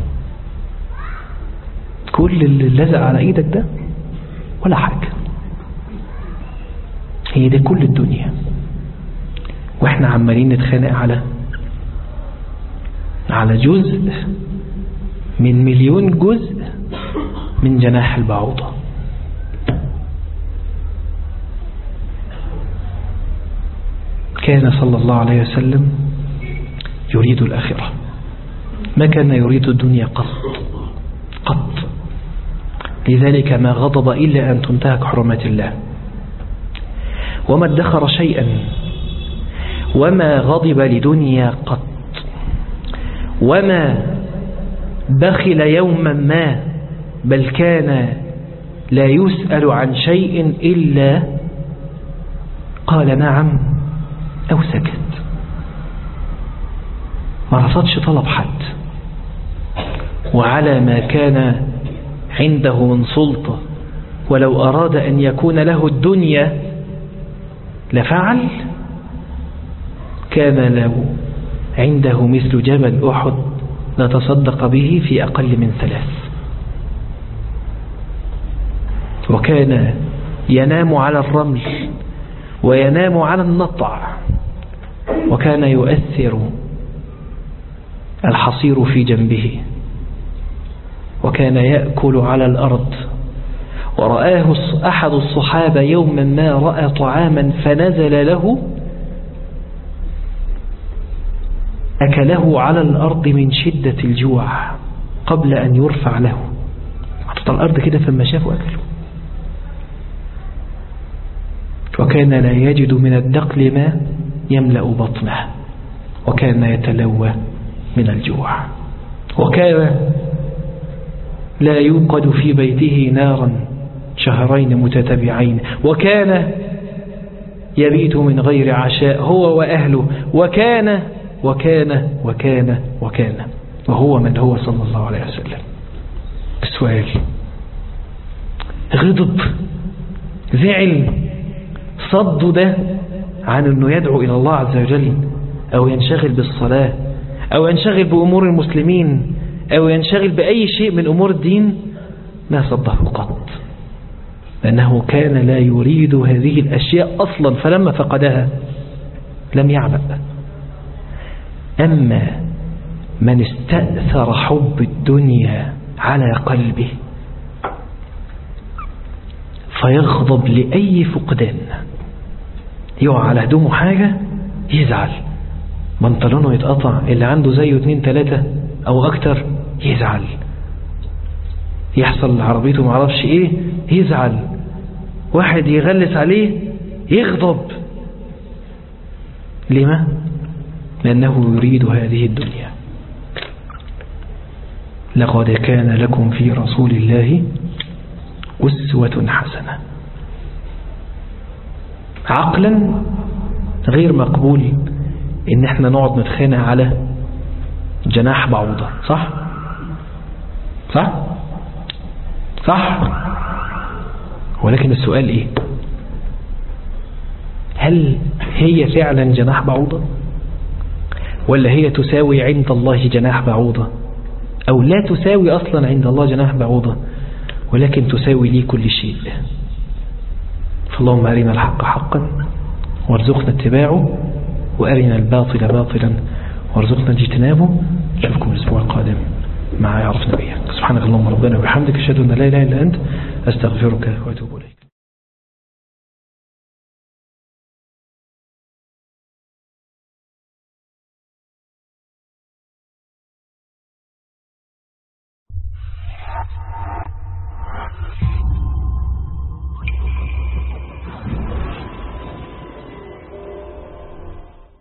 كل اللي لزق على ايدك ده ولا حاجة. هي ده كل الدنيا، واحنا عمالين نتخانق على على جزء من مليون جزء من جناح البعوضة. كان صلى الله عليه وسلم يريد الآخرة، ما كان يريد الدنيا قط قط، لذلك ما غضب إلا أن تنتهك حرمات الله، وما ادخر شيئا، وما غضب لدنيا قط، وما بخل يوما ما، بل كان لا يسأل عن شيء إلا قال نعم أو سكت، ما رفضش طلب حد. وعلى ما كان عنده من سلطة، ولو أراد أن يكون له الدنيا لفعل. كان له عنده مثل جبل أحد لتصدق به في أقل من ثلاث. وكان ينام على الرمل وينام على النطع، وكان يؤثر الحصير في جنبه، وكان يأكل على الأرض. ورآه أحد الصحابة يوما ما رأى طعاما فنزل له أكله على الأرض من شدة الجوع قبل أن يرفع له، حطت الأرض كده فما شافه أكله. وكان لا يجد من الدقل ما يملأ بطنه، وكان يتلوى من الجوع. وكان لا يوقد في بيته نارا شهرين متتابعين، وكان يبيت من غير عشاء هو وأهله، وكان وكان وكان وكان وهو من هو صلى الله عليه وسلم. السؤال، غضب، زعل، صد ده عن أنه يدعو إلى الله عز وجل، أو ينشغل بالصلاة، أو ينشغل بأمور المسلمين، أو ينشغل بأي شيء من أمور الدين، ما صده قط، لأنه كان لا يريد هذه الأشياء أصلا، فلما فقدها لم يعبأ. أما من استأثر حب الدنيا على قلبه فيغضب لأي فقدان، يقع على هدومه حاجة يزعل، بنطلونه يتقطع اللي عنده زيه اتنين تلاتة أو أكتر يزعل، يحصل عربيته معرفش إيه يزعل، واحد يغلس عليه يغضب، لما؟ لأنه يريد هذه الدنيا. لقد كان لكم في رسول الله أسوة حسنة. عقلا غير مقبول ان احنا نقعد نتخانق على جناح بعوضة. صح صح صح. ولكن السؤال ايه؟ هل هي فعلا جناح بعوضة، ولا هي تساوي عند الله جناح بعوضة، او لا تساوي اصلا عند الله جناح بعوضة ولكن تساوي لي كل شيء؟ فاللهم أرنا الحق حقا وارزقنا اتباعه، وأرنا الباطل باطلا وارزقنا اجتنابه. نشوفكم الأسبوع القادم مع يعرف نبيك. سبحانك اللهم ربنا وبحمدك، أشهد أن لا إله إلا أنت، أستغفرك وأتوب إليك.